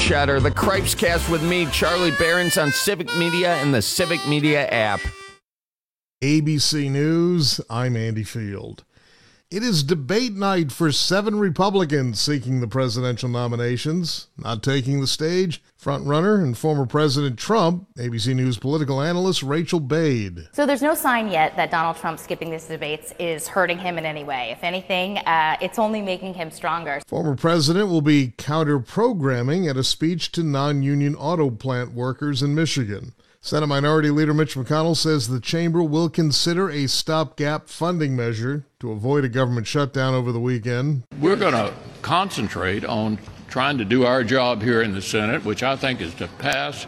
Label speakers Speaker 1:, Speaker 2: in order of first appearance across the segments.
Speaker 1: Cheddar, the Cripes Cast with me, Charlie Behrens, on Civic Media and the Civic Media app.
Speaker 2: ABC News, I'm Andy Field. It is debate night for 7 Republicans seeking the presidential nominations. Not taking the stage, frontrunner and former President Trump, ABC News political analyst Rachel Bade.
Speaker 3: So there's no sign yet that Donald Trump skipping these debates is hurting him in any way. If anything, it's only making him stronger.
Speaker 2: Former president will be counter-programming at a speech to non-union auto plant workers in Michigan. Senate Minority Leader Mitch McConnell says the chamber will consider a stopgap funding measure to avoid a government shutdown over the weekend.
Speaker 4: We're going to concentrate on trying to do our job here in the Senate, which I think is to pass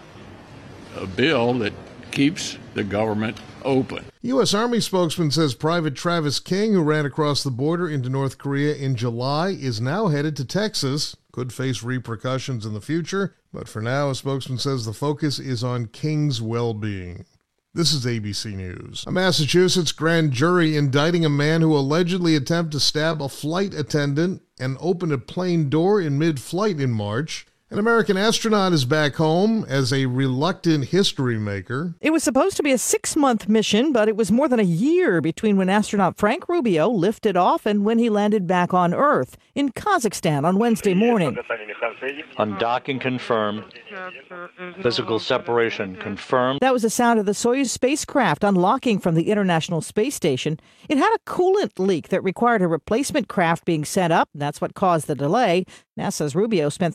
Speaker 4: a bill that keeps the government open.
Speaker 2: U.S. Army spokesman says Private Travis King, who ran across the border into North Korea in July, is now headed to Texas. Could face repercussions in the future, but for now, a spokesman says the focus is on King's well-being. This is ABC News. A Massachusetts grand jury indicting a man who allegedly attempted to stab a flight attendant and open a plane door in mid-flight in March. An American astronaut is back home as a reluctant history maker.
Speaker 5: It was supposed to be a 6-month mission, but it was more than a year between when astronaut Frank Rubio lifted off and when he landed back on Earth in Kazakhstan on Wednesday morning.
Speaker 6: Undocking confirmed. Physical separation confirmed.
Speaker 5: That was the sound of the Soyuz spacecraft unlocking from the International Space Station. It had a coolant leak that required a replacement craft being sent up. That's what caused the delay. NASA's Rubio spent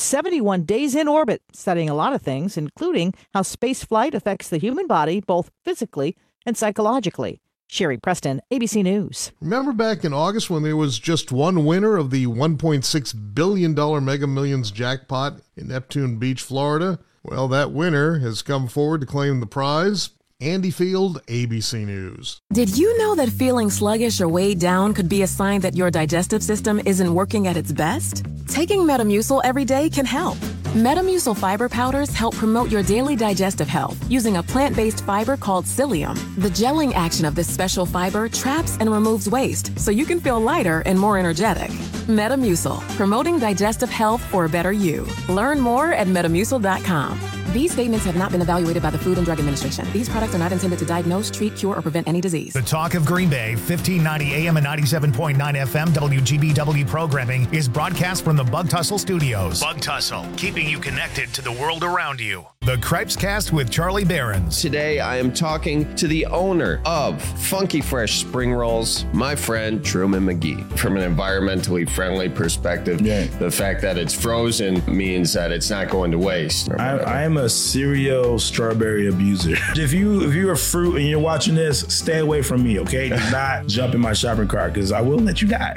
Speaker 5: 371 days in orbit studying a lot of things, including how space flight affects the human body, both physically and psychologically. Sherry Preston, ABC News.
Speaker 2: Remember back in August when there was just one winner of the $1.6 billion Mega Millions jackpot in Neptune Beach, Florida? Well, that winner has come forward to claim the prize. Andy Field, ABC News.
Speaker 7: Did you know that feeling sluggish or weighed down could be a sign that your digestive system isn't working at its best? Taking Metamucil every day can help. Metamucil fiber powders help promote your daily digestive health using a plant-based fiber called psyllium. The gelling action of this special fiber traps and removes waste so you can feel lighter and more energetic. Metamucil, promoting digestive health for a better you. Learn more at metamucil.com. These statements have not been evaluated by the Food and Drug Administration. These products are not intended to diagnose, treat, cure, or prevent any disease.
Speaker 8: The Talk of Green Bay, 1590 AM and 97.9 FM WGBW programming is broadcast from the Bug Tussle Studios. Bug Tussle, keeping you connected to the world around you. The Cripes Cast with Charlie Behrens.
Speaker 9: Today, I am talking to the owner of Funky Fresh Spring Rolls, my friend Truman McGee. From an environmentally friendly perspective, the fact that it's frozen means that it's not going to waste.
Speaker 10: I am a serial strawberry abuser. If you're a fruit and you're watching this, stay away from me, okay? Do not jump in my shopping cart because I will let you die.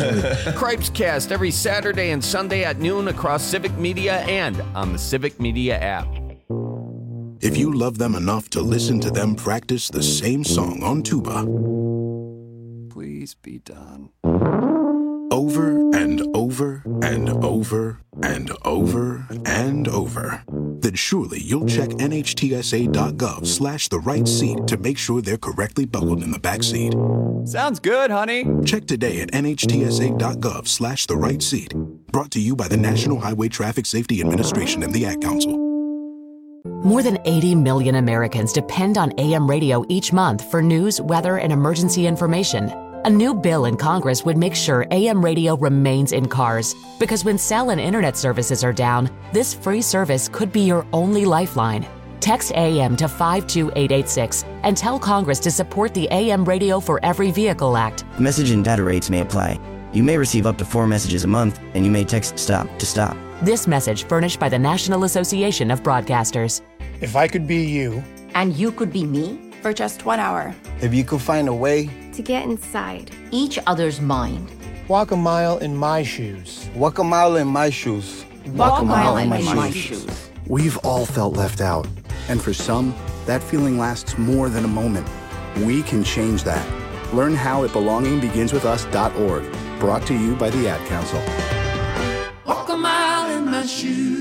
Speaker 1: Cripes Cast every Saturday and Sunday at noon across Civic Media and on the Civic Media app.
Speaker 11: If you love them enough to listen to them practice the same song on tuba,
Speaker 12: please be done.
Speaker 11: Over and over and over and over and over, then surely you'll check NHTSA.gov/the right seat to make sure they're correctly buckled in the back seat.
Speaker 12: Sounds good, honey.
Speaker 11: Check today at NHTSA.gov/the right seat. Brought to you by the National Highway Traffic Safety Administration and the Ad Council.
Speaker 13: More than 80 million Americans depend on AM radio each month for news, weather, and emergency information. A new bill in Congress would make sure AM radio remains in cars, because when cell and internet services are down, this free service could be your only lifeline. Text AM to 52886 and tell Congress to support the AM Radio for Every Vehicle Act.
Speaker 14: Message and data rates may apply. You may receive up to 4 messages a month, and you may text STOP to stop.
Speaker 13: This message furnished by the National Association of Broadcasters.
Speaker 15: If I could be you.
Speaker 16: And you could be me for just 1 hour.
Speaker 15: If you could find a way
Speaker 16: to get inside each other's mind.
Speaker 15: Walk a mile in my shoes.
Speaker 14: Walk a mile in my shoes.
Speaker 16: Walk a mile in my shoes.
Speaker 17: We've all felt left out. And for some, that feeling lasts more than a moment. We can change that. Learn how at belongingbeginswithus.org. Brought to you by the Ad Council.
Speaker 18: Walk a mile in my shoes.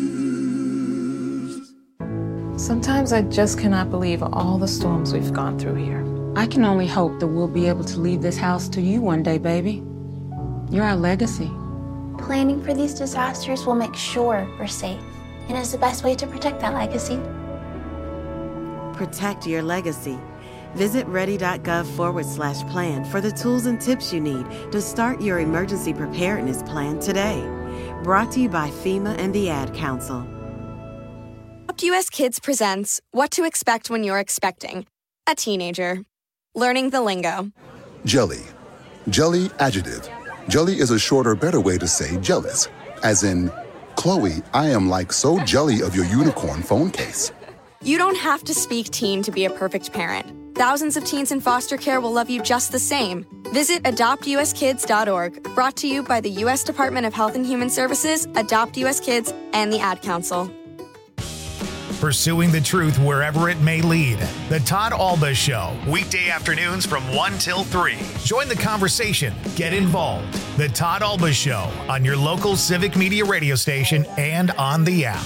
Speaker 19: Sometimes I just cannot believe all the storms we've gone through here.
Speaker 20: I can only hope that we'll be able to leave this house to you one day, baby. You're our legacy. Planning for these disasters will make sure we're safe and is the best way to protect that legacy.
Speaker 21: Protect your legacy. Visit ready.gov/plan for the tools and tips you need to start your emergency preparedness plan today. Brought to you by FEMA and the Ad Council.
Speaker 22: US Kids presents What to Expect When You're Expecting a Teenager. Learning the lingo.
Speaker 23: Jelly. Jelly adjective. Jelly is a shorter, better way to say jealous. As in, Chloe, I am like so jelly of your unicorn phone case.
Speaker 22: You don't have to speak teen to be a perfect parent. Thousands of teens in foster care will love you just the same. Visit adoptuskids.org. Brought to you by the U.S. Department of Health and Human Services, Adopt U.S. Kids, and the Ad Council.
Speaker 8: Pursuing the truth wherever it may lead. The Todd Alba Show, weekday afternoons from 1 till 3. Join the conversation. Get involved. The Todd Alba Show on your local Civic Media radio station and on the app.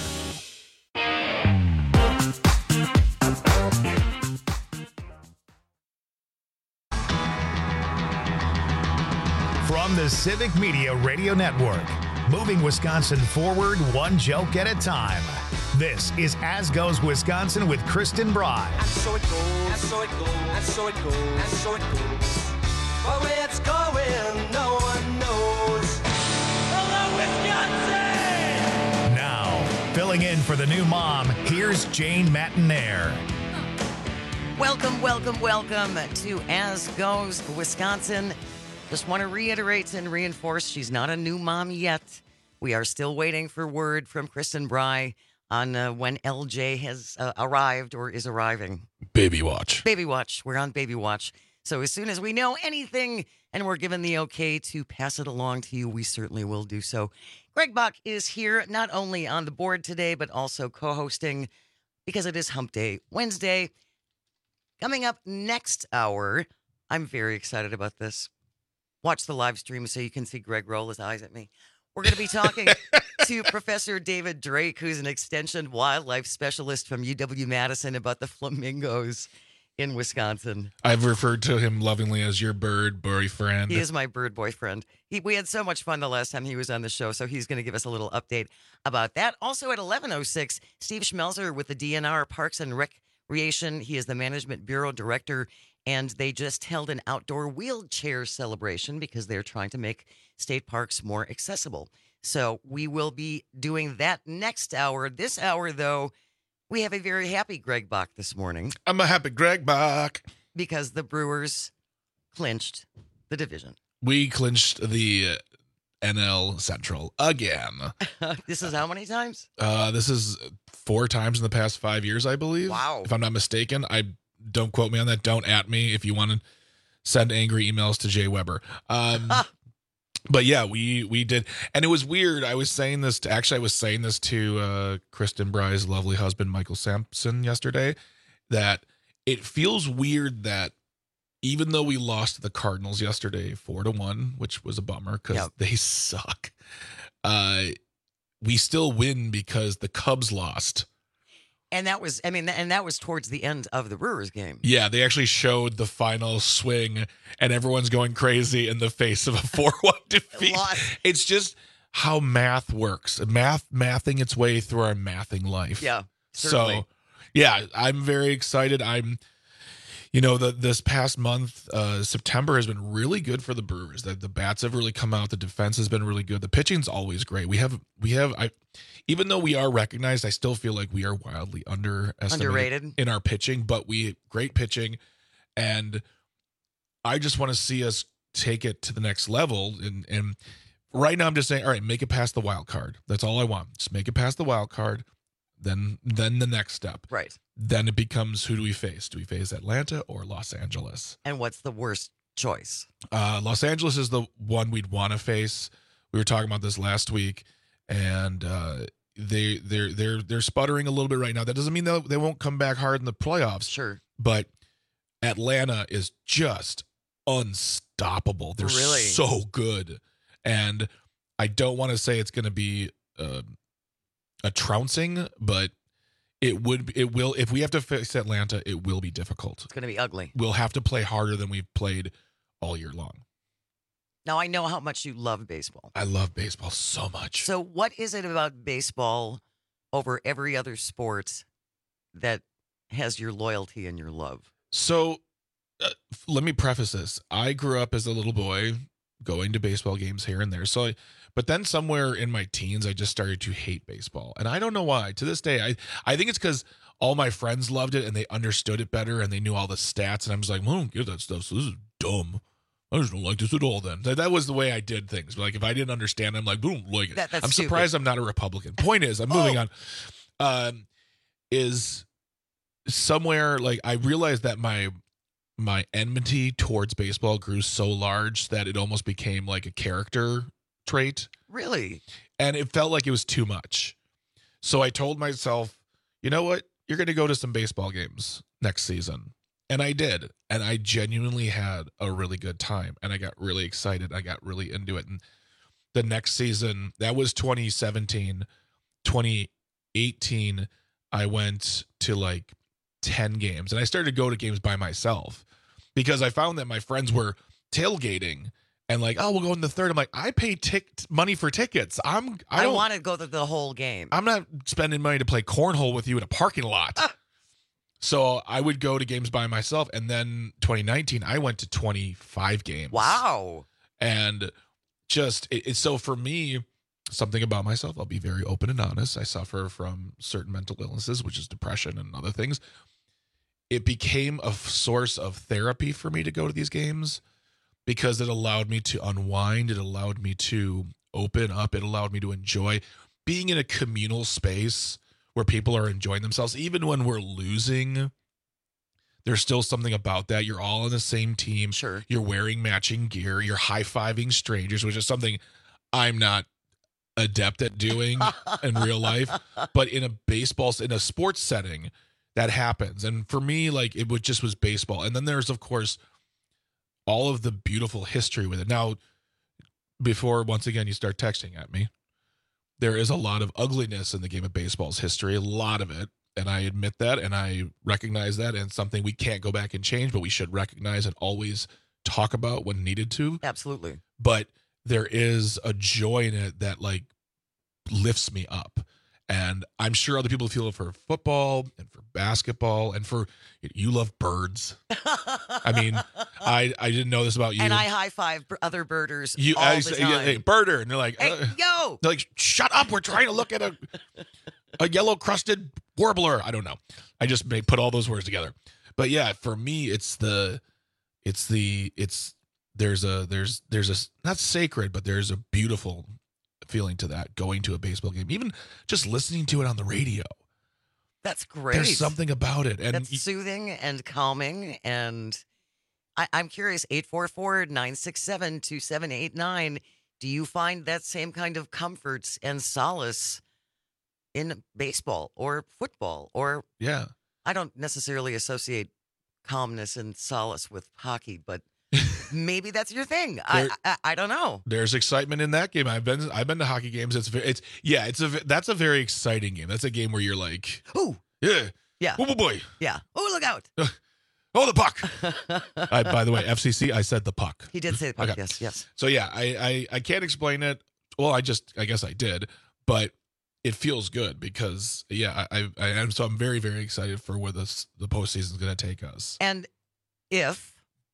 Speaker 8: From the Civic Media Radio Network, moving Wisconsin forward one joke at a time. This is As Goes Wisconsin with Kristen Bry.
Speaker 18: And so it goes, and so it goes, and so it goes, and so it goes. But where it's going, no one knows. Hello, Wisconsin!
Speaker 8: Now, filling in for the new mom, here's Jane Matinaire.
Speaker 24: Welcome to As Goes Wisconsin. Just want to reiterate and reinforce she's not a new mom yet. We are still waiting for word from Kristen Bry on when LJ has arrived or is arriving.
Speaker 25: Baby watch.
Speaker 24: Baby watch. We're on baby watch. So as soon as we know anything and we're given the okay to pass it along to you, we certainly will do so. Greg Bach is here not only on the board today, but also co-hosting because it is Hump Day Wednesday. Coming up next hour, I'm very excited about this. Watch the live stream so you can see Greg roll his eyes at me. We're going to be talking to Professor David Drake, who's an extension wildlife specialist from UW-Madison, about the flamingos in Wisconsin.
Speaker 25: I've referred to him lovingly as your bird boyfriend.
Speaker 24: He is my bird boyfriend. We had so much fun the last time he was on the show, so he's going to give us a little update about that. Also at 11:06, Steve Schmelzer with the DNR Parks and Recreation. He is the Management Bureau Director, and they just held an outdoor wheelchair celebration because they're trying to make state parks more accessible. So we will be doing that next hour. This hour, though, we have a very happy Greg Bach this morning.
Speaker 25: I'm a happy Greg Bach.
Speaker 24: Because the Brewers clinched the division.
Speaker 25: We clinched the NL Central again.
Speaker 24: This is how many times?
Speaker 25: This is 4 times in the past 5 years, I believe.
Speaker 24: Wow.
Speaker 25: If I'm not mistaken. Don't quote me on that. Don't at me if you want to send angry emails to Jay Weber. But yeah, we did. And it was weird. I was saying this to Kristen Bry's lovely husband, Michael Sampson, yesterday, that it feels weird that even though we lost to the Cardinals yesterday 4-1, which was a bummer because they suck, we still win because the Cubs lost.
Speaker 24: And that was towards the end of the Brewers game.
Speaker 25: Yeah, they actually showed the final swing, and everyone's going crazy in the face of a 4-1 defeat. It's just how math works. Mathing its way through our mathing life.
Speaker 24: Yeah, certainly.
Speaker 25: So, yeah, I'm very excited. This past month, September has been really good for the Brewers. The bats have really come out. The defense has been really good. The pitching's always great. Even though we are recognized, I still feel like we are wildly underrated in our pitching, but great pitching. And I just want to see us take it to the next level. And right now I'm just saying, all right, make it past the wild card. That's all I want. Just make it past the wild card. Then the next step.
Speaker 24: Right.
Speaker 25: Then it becomes, who do we face? Do we face Atlanta or Los Angeles?
Speaker 24: And what's the worst choice?
Speaker 25: Los Angeles is the one we'd want to face. We were talking about this last week, and they're sputtering a little bit right now. That doesn't mean they won't come back hard in the playoffs.
Speaker 24: Sure.
Speaker 25: But Atlanta is just unstoppable. They're
Speaker 24: really
Speaker 25: so good. And I don't want to say it's going to be a trouncing, but it will. If we have to face Atlanta, it will be difficult.
Speaker 24: It's going to be ugly.
Speaker 25: We'll have to play harder than we've played all year long.
Speaker 24: Now, I know how much you love baseball.
Speaker 25: I love baseball so much.
Speaker 24: So what is it about baseball over every other sport that has your loyalty and your love?
Speaker 25: So let me preface this. I grew up as a little boy going to baseball games here and there. But then somewhere in my teens, I just started to hate baseball. And I don't know why. To this day, I think it's because all my friends loved it and they understood it better and they knew all the stats. And I was like, well, I don't get that stuff. So this is dumb. I just don't like this at all then. That was the way I did things. Like if I didn't understand, I'm like, boom, like it.
Speaker 24: That's
Speaker 25: I'm surprised I'm not a Republican. Point is, I'm moving on. Is somewhere like I realized that my enmity towards baseball grew so large that it almost became like a character trait.
Speaker 24: Really?
Speaker 25: And it felt like it was too much. So I told myself, you know what? You're going to go to some baseball games next season. And I did. And I genuinely had a really good time. And I got really excited. I got really into it. And the next season, that was 2017, 2018, I went to like 10 games. And I started to go to games by myself because I found that my friends were tailgating and like, oh, we'll go in the third. I'm like, I pay money for tickets. I
Speaker 24: want to go to the whole game.
Speaker 25: I'm not spending money to play cornhole with you in a parking lot. So I would go to games by myself. And then 2019, I went to 25 games.
Speaker 24: Wow.
Speaker 25: And just, it's so for me, something about myself, I'll be very open and honest. I suffer from certain mental illnesses, which is depression and other things. It became a source of therapy for me to go to these games because it allowed me to unwind. It allowed me to open up. It allowed me to enjoy being in a communal space where people are enjoying themselves. Even when we're losing, there's still something about that. You're all on the same team.
Speaker 24: Sure.
Speaker 25: You're wearing matching gear. You're high-fiving strangers, which is something I'm not adept at doing in real life. But in a sports setting, that happens. And for me, like it was baseball. And then there's, of course, all of the beautiful history with it. Now, before, once again, you start texting at me, there is a lot of ugliness in the game of baseball's history, a lot of it. And I admit that, and I recognize that, and something we can't go back and change, but we should recognize and always talk about when needed to.
Speaker 24: Absolutely.
Speaker 25: But there is a joy in it that like lifts me up. And I'm sure other people feel it for football and for basketball and for, you love birds. I mean, I didn't know this about you.
Speaker 24: And I high five other birders all the time.
Speaker 25: Hey, birder. And they're like,
Speaker 24: hey, yo.
Speaker 25: They're like, shut up. We're trying to look at a yellow crusted warbler. I don't know. I just may put all those words together. But yeah, for me, there's a, not sacred, but there's a beautiful feeling to that, going to a baseball game, even just listening to it on the radio.
Speaker 24: That's great.
Speaker 25: There's something about it. And
Speaker 24: that's soothing and calming. And I'm curious, 844-967-2789. Do you find that same kind of comfort and solace in baseball or football? Or
Speaker 25: yeah,
Speaker 24: I don't necessarily associate calmness and solace with hockey, but maybe that's your thing. I don't know.
Speaker 25: There's excitement in that game. I've been to hockey games. That's a very exciting game. That's a game where you're like,
Speaker 24: oh yeah,
Speaker 25: oh boy,
Speaker 24: yeah, oh look out,
Speaker 25: oh the puck. By the way, FCC, I said the puck.
Speaker 24: He did say the puck.
Speaker 25: Okay.
Speaker 24: Yes.
Speaker 25: So yeah, I can't explain it. Well, I guess I did, but it feels good because yeah, I am. So I'm very, very excited for where the postseason is going to take us.
Speaker 24: And if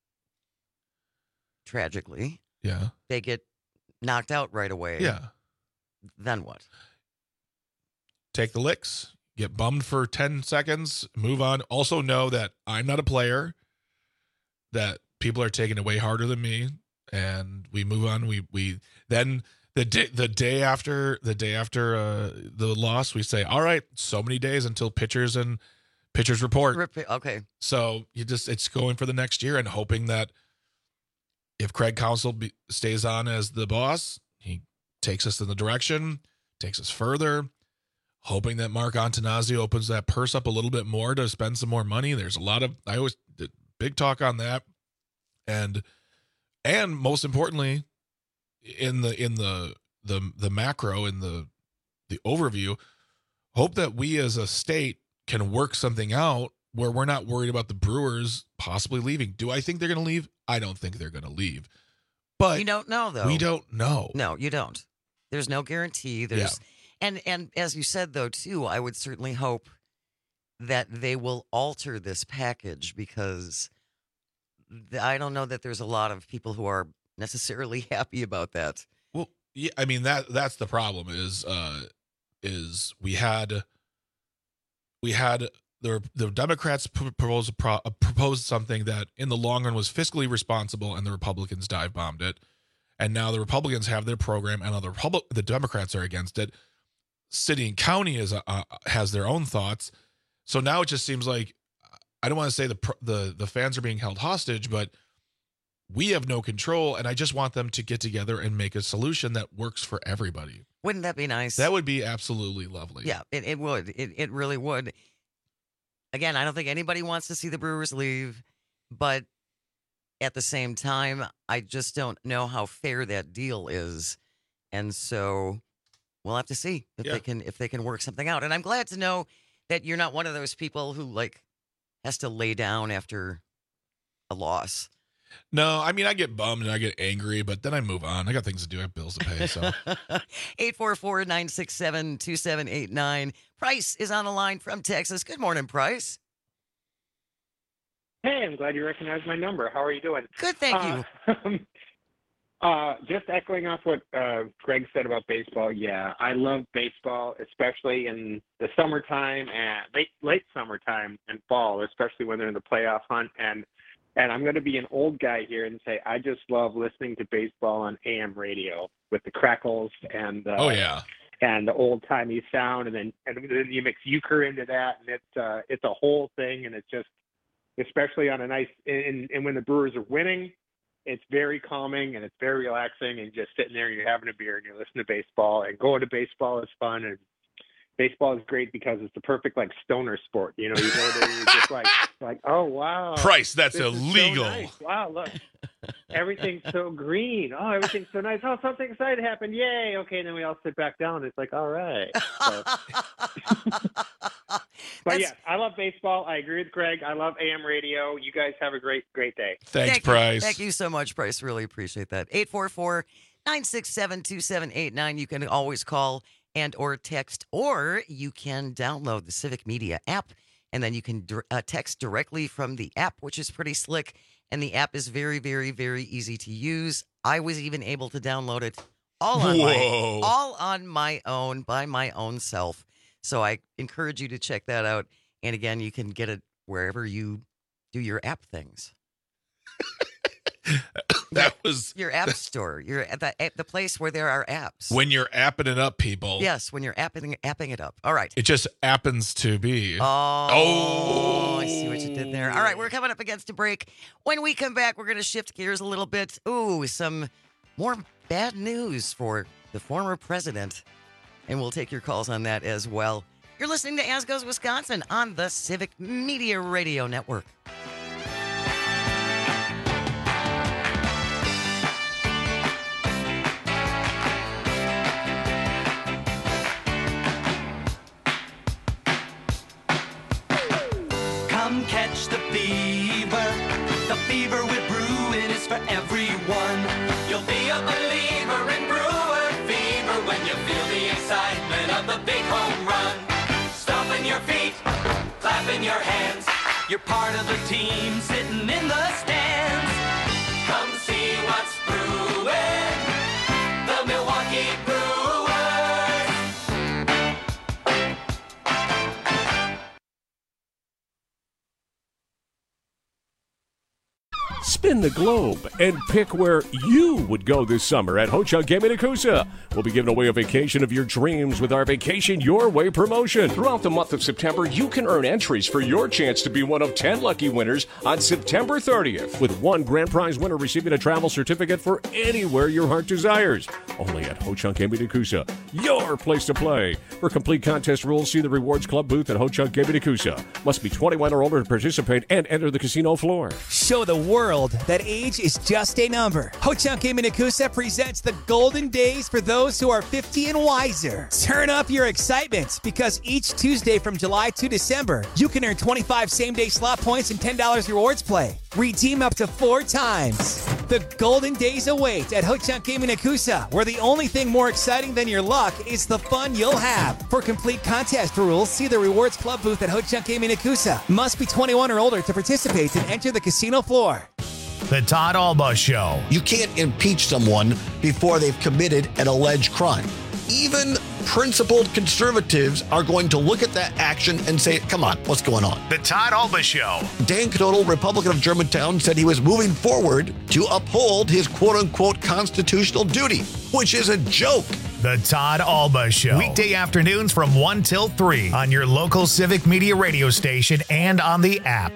Speaker 24: tragically,
Speaker 25: yeah,
Speaker 24: they get knocked out right away.
Speaker 25: Yeah.
Speaker 24: Then what?
Speaker 25: Take the licks, get bummed for 10 seconds, move on. Also know that I'm not a player, that people are taking it way harder than me, and we move on. We then the day after the loss, we say, all right, so many days until pitchers report.
Speaker 24: Okay.
Speaker 25: So it's going for the next year and hoping that if Craig Counsell stays on as the boss, he takes us in the direction, takes us further, hoping that Mark Antanasio opens that purse up a little bit more to spend some more money. There's a lot of, I always did big talk on that. And most importantly, in the macro, in the overview, hope that we as a state can work something out where we're not worried about the Brewers possibly leaving. Do I think they're going to leave? I don't think they're going to leave. But
Speaker 24: you don't know, though.
Speaker 25: We don't know.
Speaker 24: No, you don't. There's no guarantee. And as you said, though, too, I would certainly hope that they will alter this package, because I don't know that there's a lot of people who are necessarily happy about that.
Speaker 25: Well, yeah, I mean that's the problem is we had the Democrats proposed something that in the long run was fiscally responsible, and the Republicans dive bombed it. And now the Republicans have their program, and the Democrats are against it. City and county has their own thoughts. So now it just seems like, I don't want to say the fans are being held hostage, but we have no control, and I just want them to get together and make a solution that works for everybody.
Speaker 24: Wouldn't that be nice?
Speaker 25: That would be absolutely lovely.
Speaker 24: Yeah, it would. It really would. Again, I don't think anybody wants to see the Brewers leave, but at the same time, I just don't know how fair that deal is. And so we'll have to see if they can work something out. And I'm glad to know that you're not one of those people who has to lay down after a loss.
Speaker 25: No, I mean, I get bummed and I get angry, but then I move on. I got things to do. I have bills to pay. So
Speaker 24: 844-967-2789. Price is on the line from Texas. Good morning, Price.
Speaker 2: Hey, I'm glad you recognized my number. How are you doing?
Speaker 24: Good, thank you.
Speaker 2: Just echoing off what Greg said about baseball. Yeah, I love baseball, especially in the summertime and late summertime and fall, especially when they're in the playoff hunt. And I'm going to be an old guy here and say I just love listening to baseball on AM radio with the crackles and and the old timey sound, and then you mix euchre into that, and it's a whole thing, and it's just, especially on a nice and when the Brewers are winning, it's very calming and it's very relaxing, and just sitting there and you're having a beer and you're listening to baseball, and going to baseball is fun, and baseball is great because it's the perfect stoner sport. You know, you go there and you're just like, oh wow,
Speaker 25: Price, that's illegal.
Speaker 2: So nice. Wow, look, everything's so green. Oh, everything's so nice. Oh, something exciting happened. Yay. Okay, and then we all sit back down. It's like, all right. So. But yeah, I love baseball. I agree with Greg. I love AM radio. You guys have a great day.
Speaker 25: Thanks, Price.
Speaker 24: Thank you so much, Price. Really appreciate that. 844-967-2789. You can always call and or text, or you can download the Civic Media app, and then you can text directly from the app, which is pretty slick. And the app is very, very, very easy to use. I was even able to download it all on my own, by my own self. So I encourage you to check that out. And again, you can get it wherever you do your app things.
Speaker 25: That was
Speaker 24: your app store. You're at the place where there are apps.
Speaker 25: When you're apping it up, people.
Speaker 24: Yes, when you're apping it up. All right.
Speaker 25: It just happens to be.
Speaker 24: Oh, I see what you did there. All right, we're coming up against a break. When we come back, we're going to shift gears a little bit. Ooh, some more bad news for the former president. And we'll take your calls on that as well. You're listening to As Goes Wisconsin on the Civic Media Radio Network.
Speaker 18: Come catch the fever. The fever with brewing is for everyone. You'll be a believer in brewer fever when you feel the excitement of the big home run. Stomping your feet, clapping your hands. You're part of the team sitting in the stands. Come see what's brewing. The Milwaukee Brewers.
Speaker 3: Spin the globe and pick where you would go this summer at Ho-Chunk Gaming Nakusa. We'll be giving away a vacation of your dreams with our Vacation Your Way promotion. Throughout the month of September, you can earn entries for your chance to be one of 10 lucky winners on September 30th, with one grand prize winner receiving a travel certificate for anywhere your heart desires. Only at Ho-Chunk Gaming Nakusa, your place to play. For complete contest rules, see the Rewards Club booth at Ho-Chunk Gaming Nakusa. Must be 21 or older to participate and enter the casino floor.
Speaker 4: Show the world that age is just a number. Ho-Chunk Gaming Nakusa presents the golden days for those who are 50 and wiser. Turn up your excitement, because each Tuesday from July to December, you can earn 25 same-day slot points and $10 rewards play. Redeem up to 4 times. The golden days await at Ho-Chunk Gaming Nakusa, where the only thing more exciting than your luck is the fun you'll have. For complete contest rules, see the Rewards Club booth at Ho-Chunk Gaming Nakusa. Must be 21 or older to participate and enter the casino floor.
Speaker 8: The Todd Alba Show.
Speaker 5: You can't impeach someone before they've committed an alleged crime. Even principled conservatives are going to look at that action and say, come on, what's going on?
Speaker 8: The Todd Alba Show.
Speaker 5: Dan Knodel, Republican of Germantown, said he was moving forward to uphold his quote-unquote constitutional duty, which is a joke.
Speaker 8: The Todd Alba Show. Weekday afternoons from 1 till 3 on your local Civic Media radio station and on the app.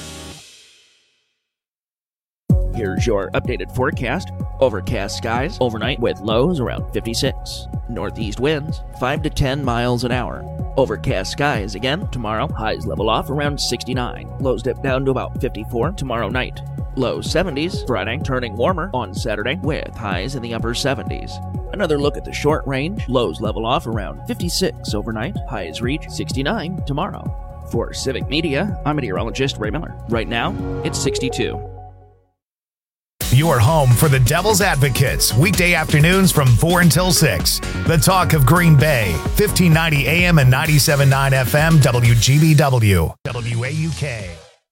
Speaker 6: Here's your updated forecast. Overcast skies overnight with lows around 56. Northeast winds 5 to 10 miles an hour. Overcast skies again tomorrow. Highs level off around 69. Lows dip down to about 54 tomorrow night. Lows 70s Friday, turning warmer on Saturday with highs in the upper 70s. Another look at the short range. Lows level off around 56 overnight. Highs reach 69 tomorrow. For Civic Media, I'm meteorologist Ray Miller. Right now, it's 62.
Speaker 8: Your home for the Devil's Advocates, weekday afternoons from 4 until 6. The talk of Green Bay, 1590 AM and 97.9 FM, WGBW, WAUK.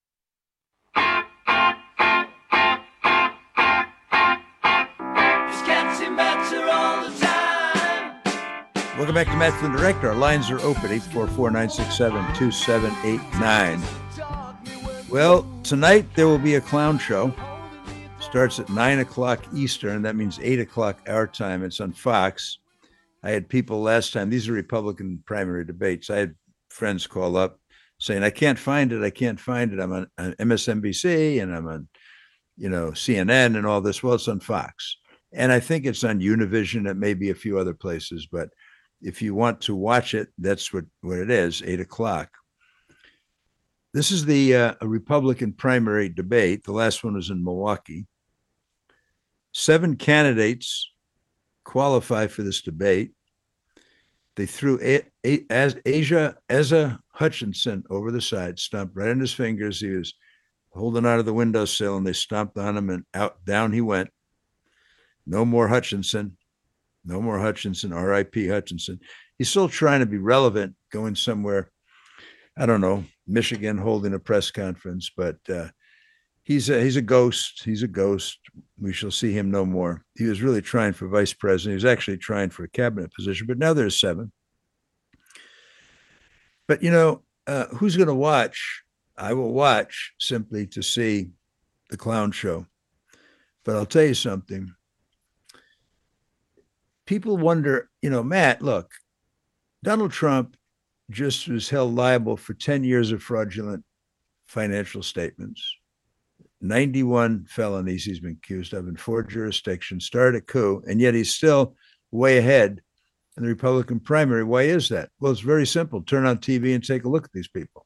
Speaker 7: Welcome back to Match the Director. Our lines are open, 844-967-2789. Well, tonight there will be a clown show. Starts at 9 o'clock Eastern. That means 8 o'clock our time. It's on Fox. I had people last time. These are Republican primary debates. I had friends call up saying, I can't find it. I can't find it. I'm on MSNBC and I'm on, CNN and all this. Well, it's on Fox. And I think it's on Univision. It may be a few other places. But if you want to watch it, that's what it is, 8 o'clock. This is the Republican primary debate. The last one was in Milwaukee. 7 candidates qualify for this debate. They threw Asa Hutchinson over the side, stomped right on his fingers. He was holding out of the windowsill, and they stomped on him, and down he went. No more Hutchinson. No more Hutchinson. R.I.P. Hutchinson. He's still trying to be relevant, going somewhere, I don't know, Michigan, holding a press conference, but he's a ghost. He's a ghost. We shall see him no more. He was really trying for vice president. He was actually trying for a cabinet position, but now there's 7. But, who's going to watch? I will watch simply to see the clown show. But I'll tell you something. People wonder, Matt, look, Donald Trump just was held liable for 10 years of fraudulent financial statements. 91 felonies he's been accused of in 4 jurisdictions, started a coup, and yet he's still way ahead in the Republican primary. Why is that? Well, it's very simple. Turn on TV and take a look at these people.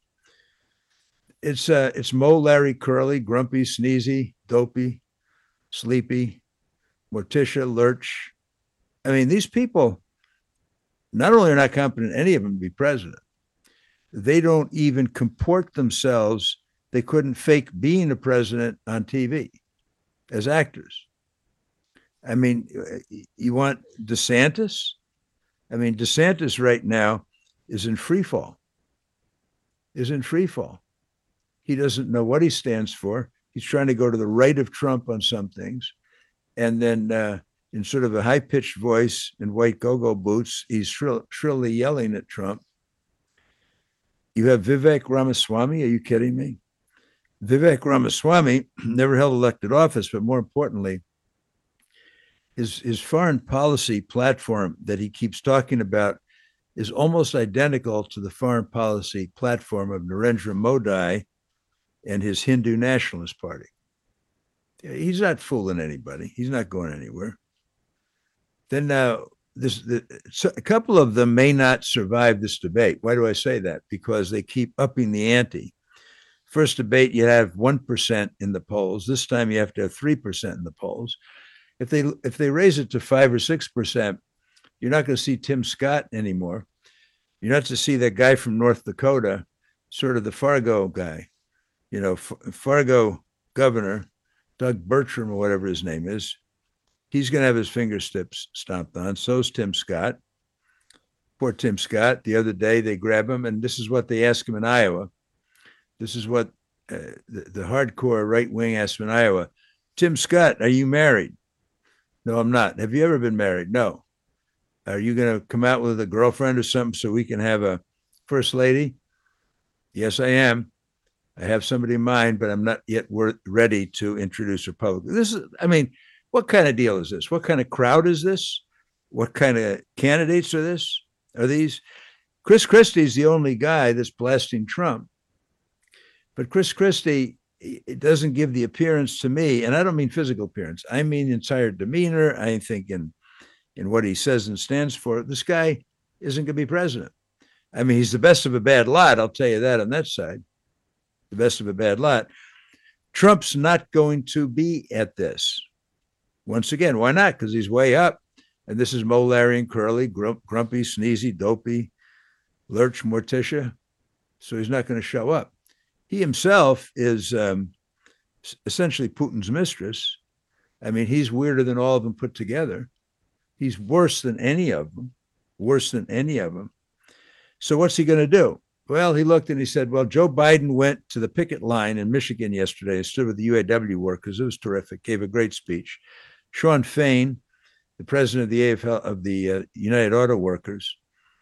Speaker 7: It's Mo, Larry, Curly, Grumpy, Sneezy, Dopey, Sleepy, Morticia, Lurch. I mean, these people not only are not competent, any of them, to be president, they don't even comport themselves. They couldn't fake being a president on TV as actors. I mean, you want DeSantis? I mean, DeSantis right now is in free fall. He doesn't know what he stands for. He's trying to go to the right of Trump on some things. And then in sort of a high-pitched voice in white go-go boots, he's shrilly yelling at Trump. You have Vivek Ramaswamy. Are you kidding me? Vivek Ramaswamy never held elected office, but more importantly, his foreign policy platform that he keeps talking about is almost identical to the foreign policy platform of Narendra Modi and his Hindu Nationalist Party. He's not fooling anybody. He's not going anywhere. Then a couple of them may not survive this debate. Why do I say that? Because they keep upping the ante. First debate, you have 1% in the polls. This time you have to have 3% in the polls. If they raise it to 5 or 6%, you're not going to see Tim Scott anymore. You're not to see that guy from North Dakota, sort of the Fargo guy, Fargo governor, Doug Bertram or whatever his name is, he's going to have his fingertips stomped on. So's Tim Scott. Poor Tim Scott. The other day they grab him, and this is what they ask him in Iowa. This is what the hardcore right wing asked him in Iowa. Tim Scott, are you married? No, I'm not. Have you ever been married? No. Are you going to come out with a girlfriend or something so we can have a first lady? Yes, I am. I have somebody in mind, but I'm not yet ready to introduce her publicly. This is, I mean, what kind of deal is this? What kind of crowd is this? What kind of candidates are these? Chris Christie's the only guy that's blasting Trump. But Chris Christie, it doesn't give the appearance to me, and I don't mean physical appearance. I mean entire demeanor. I think in what he says and stands for. This guy isn't going to be president. I mean, he's the best of a bad lot. I'll tell you that on that side. The best of a bad lot. Trump's not going to be at this. Once again, why not? Because he's way up. And this is Mo, Larry, and Curly, Grumpy, Sneezy, Dopey, Lurch, Morticia. So he's not going to show up. He himself is essentially Putin's mistress. I mean, he's weirder than all of them put together. He's worse than any of them. So what's he going to do? Well, he looked and he said, well, Joe Biden went to the picket line in Michigan yesterday and stood with the UAW workers. It was terrific. Gave a great speech. Sean Fain, the president of the AFL, of the United Auto Workers,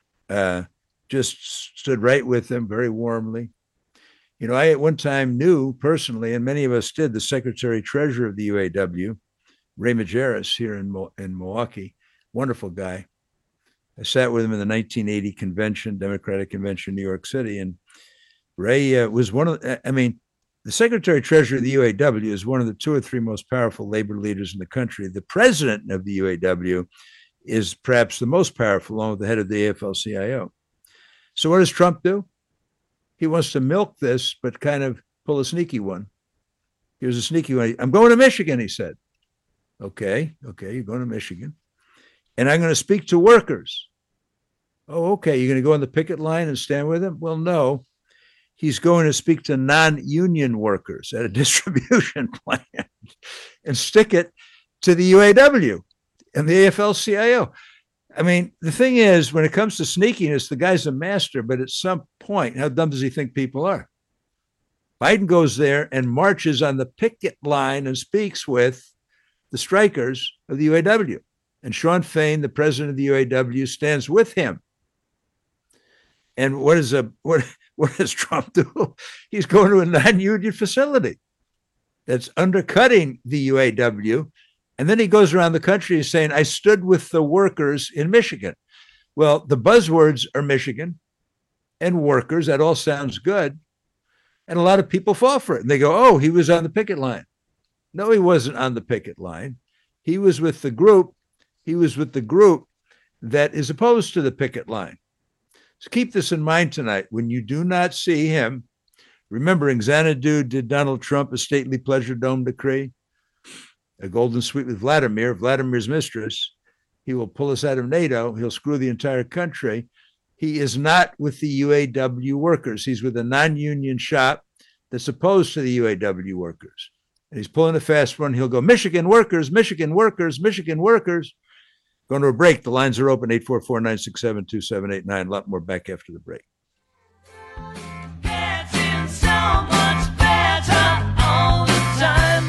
Speaker 7: just stood right with them very warmly. You know, I at one time knew personally, and many of us did, the secretary treasurer of the UAW, Ray Majerus, here in Milwaukee. Wonderful guy. I sat with him in the 1980 convention, Democratic Convention in New York City. And Ray was one of the secretary treasurer of the UAW is one of the 2 or 3 most powerful labor leaders in the country. The president of the UAW is perhaps the most powerful, along with the head of the AFL-CIO. So what does Trump do? He wants to milk this, but kind of pull a sneaky one. Here's a sneaky one. I'm going to Michigan, he said. Okay, you're going to Michigan. And I'm going to speak to workers. Oh, okay, you're going to go on the picket line and stand with them? Well, no. He's going to speak to non-union workers at a distribution plant and stick it to the UAW and the AFL-CIO. I mean, the thing is, when it comes to sneakiness, the guy's a master, but at some point, how dumb does he think people are? Biden goes there and marches on the picket line and speaks with the strikers of the UAW. And Sean Fain, the president of the UAW, stands with him. And what does Trump do? He's going to a non-union facility that's undercutting the UAW. And then he goes around the country saying, I stood with the workers in Michigan. Well, the buzzwords are Michigan and workers. That all sounds good. And a lot of people fall for it. And they go, oh, he was on the picket line. No, he wasn't on the picket line. He was with the group. He was with the group that is opposed to the picket line. So keep this in mind tonight. When you do not see him, remembering Xanadu did Donald Trump a stately pleasure dome decree, a golden suite with Vladimir, Vladimir's mistress. He will pull us out of NATO. He'll screw the entire country. He is not with the UAW workers. He's with a non-union shop that's opposed to the UAW workers. And he's pulling a fast one. He'll go, Michigan workers, Michigan workers, Michigan workers. Going to a break. The lines are open, 844-967-2789. A lot more back after the break.
Speaker 18: Getting so much better all the time.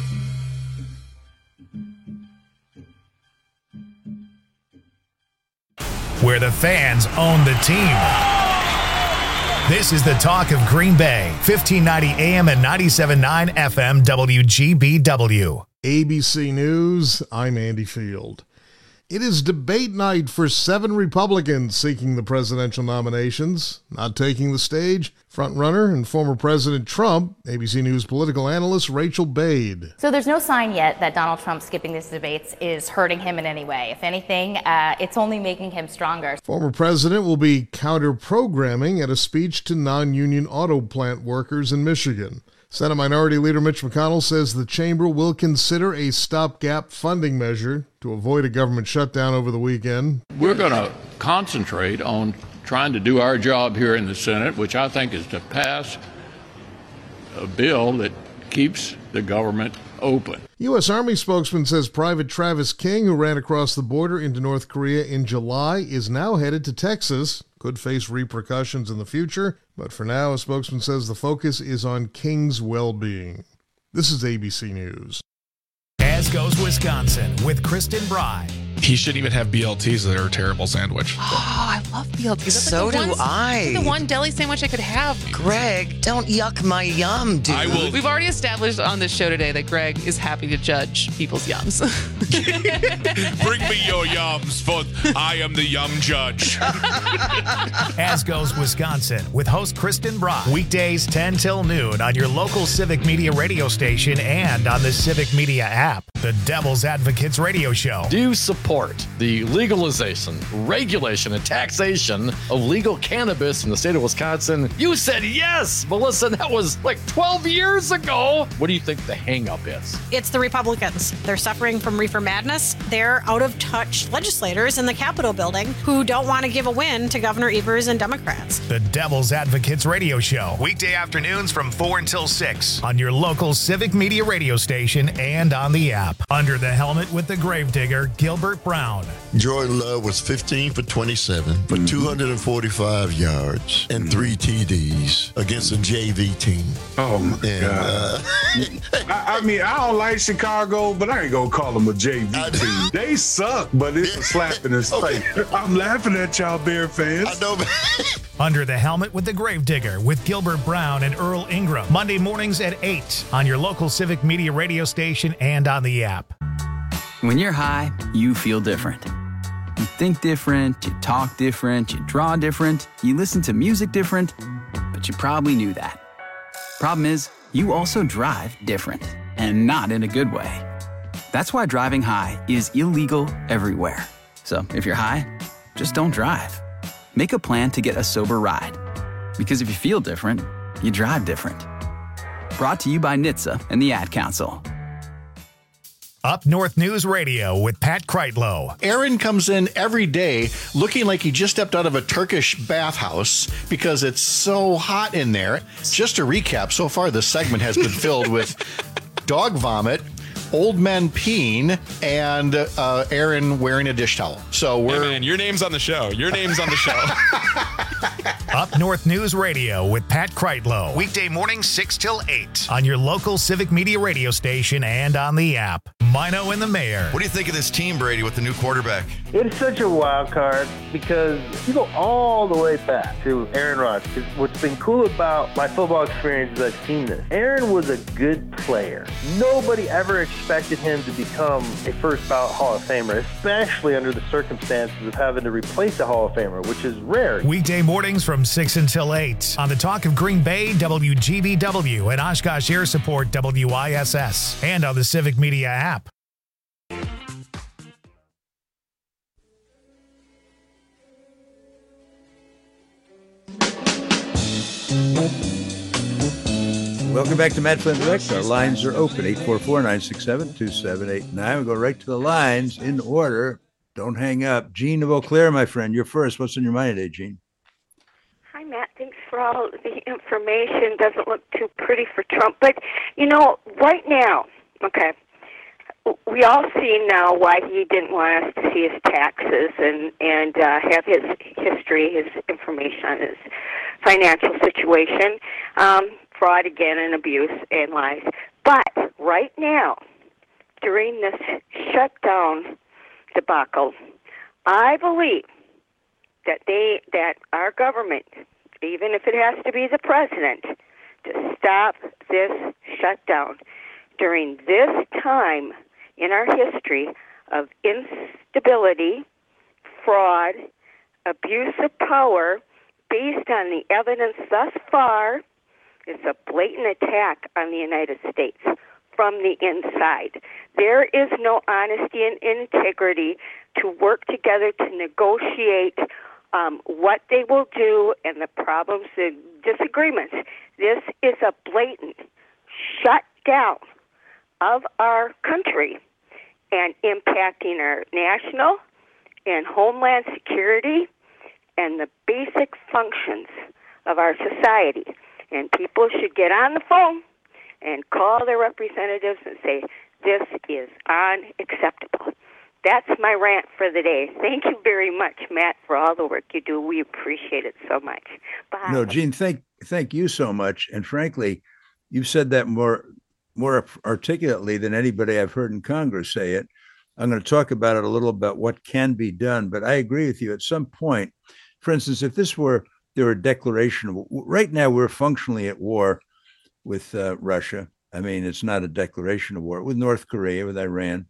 Speaker 8: Where the fans own the team. This is the talk of Green Bay, 1590 AM and 97.9 FM WGBW.
Speaker 1: ABC News, I'm Andy Field. It is debate night for 7 Republicans seeking the presidential nominations. Not taking the stage, frontrunner and former President Trump, ABC News political analyst Rachel Bade.
Speaker 9: So there's no sign yet that Donald Trump skipping these debates is hurting him in any way. If anything, it's only making him stronger.
Speaker 1: Former president will be counter-programming at a speech to non-union auto plant workers in Michigan. Senate Minority Leader Mitch McConnell says the chamber will consider a stopgap funding measure to avoid a government shutdown over the weekend.
Speaker 10: We're going to concentrate on trying to do our job here in the Senate, which I think is to pass a bill that keeps the government
Speaker 11: open.
Speaker 1: U.S. Army spokesman says Private Travis King, who ran across the border into North Korea in July, is now headed to Texas. Could face repercussions in the future, but for now, a spokesman says the focus is on King's well-being. This is ABC News.
Speaker 8: As goes Wisconsin with Kristen Bry.
Speaker 25: He shouldn't even have BLTs. They're a terrible sandwich.
Speaker 12: Oh, I love BLTs. That's
Speaker 24: So
Speaker 12: like
Speaker 24: do I.
Speaker 12: The one deli sandwich I could have.
Speaker 24: Greg, don't yuck my yum, dude.
Speaker 25: I will.
Speaker 12: We've already established on this show today that Greg is happy to judge people's yums.
Speaker 25: Bring me your yums, for I am the yum judge.
Speaker 8: As goes Wisconsin with host Kristen Bry. Weekdays 10 till noon on your local Civic Media radio station and on the Civic Media app. The Devil's Advocates Radio Show.
Speaker 11: Do you support the legalization, regulation, and taxation of legal cannabis in the state of Wisconsin? You said yes, Melissa. That was like 12 years ago. What do you think the hang-up is?
Speaker 13: It's the Republicans. They're suffering from reefer madness. They're out-of-touch legislators in the Capitol building who don't want to give a win to Governor Evers and Democrats.
Speaker 8: The Devil's Advocates Radio Show. Weekday afternoons from 4 until 6 on your local Civic Media radio station and on the app. Under the helmet with the gravedigger, Gilbert Brown.
Speaker 14: Jordan Love was 15 for 27 for 245 yards and 3 TDs against a JV team.
Speaker 15: Oh, my God. I mean, I don't like Chicago, but I ain't going to call them a JV team. They suck, but it's a slap in his face. I'm laughing at y'all Bear fans.
Speaker 14: I know, man.
Speaker 8: Under the helmet with the gravedigger with Gilbert Brown and Earl Ingram. Monday mornings at 8 on your local Civic Media radio station and on the app.
Speaker 26: When you're high, you feel different. You think different, you talk different, you draw different, you listen to music different, but you probably knew that. Problem is, you also drive different, and not in a good way. That's why driving high is illegal everywhere. So if you're high, just don't drive. Make a plan to get a sober ride. Because if you feel different, you drive different. Brought to you by NHTSA and the Ad Council.
Speaker 8: Up North News Radio with Pat Kreitlow.
Speaker 5: Aaron comes in every day looking like he just stepped out of a Turkish bathhouse because it's so hot in there. Just to recap, so far this segment has been filled with dog vomit, old men peeing, and Aaron wearing a dish towel. So we're...
Speaker 25: Hey man, your name's on the show. Your name's on the show.
Speaker 8: Up North News Radio with Pat Kreitlow. Weekday mornings 6 till 8 on your local Civic Media radio station and on the app. Mino and the Mayor.
Speaker 27: What do you think of this team, Brady, with the new quarterback?
Speaker 28: It's such a wild card because you go all the way back to Aaron Rodgers. What's been cool about my football experience is I've seen this. Aaron was a good player. Nobody ever expected him to become a first ballot Hall of Famer, especially under the circumstances of having to replace a Hall of Famer, which is rare.
Speaker 8: Weekday mornings from 6 until 8 on the Talk of Green Bay, WGBW, and Oshkosh Air Support, WISS, and on the Civic Media app.
Speaker 7: Welcome back to Matt Flynn Direct. Our lines are open, 844-967-2789. We'll go right to the lines in order. Don't hang up. Gene of Eau Claire, my friend, you're first. What's on your mind today, Gene?
Speaker 29: Hi, Matt. Thanks for all the information. Doesn't look too pretty for Trump. But, you know, right now, okay, we all see now why he didn't want us to see his taxes and have his history, his information on his financial situation. Fraud again and abuse and lies. But right now, during this shutdown debacle, I believe that our government, even if it has to be the president, to stop this shutdown during this time in our history of instability, fraud, abuse of power, based on the evidence thus far, is a blatant attack on the United States from the inside. There is no honesty and integrity to work together to negotiate what they will do and the problems, the disagreements. This is a blatant shutdown of our country and impacting our national and homeland security and the basic functions of our society. And people should get on the phone and call their representatives and say, this is unacceptable. That's my rant for the day. Thank you very much, Matt, for all the work you do. We appreciate it so much. Bye.
Speaker 7: No, Gene, thank you so much. And frankly, you've said that more articulately than anybody I've heard in Congress say it. I'm going to talk about it a little about what can be done, but I agree with you. At some point, for instance, if there were a declaration of, right now we're functionally at war with Russia. I mean, it's not a declaration of war, with North Korea, with Iran.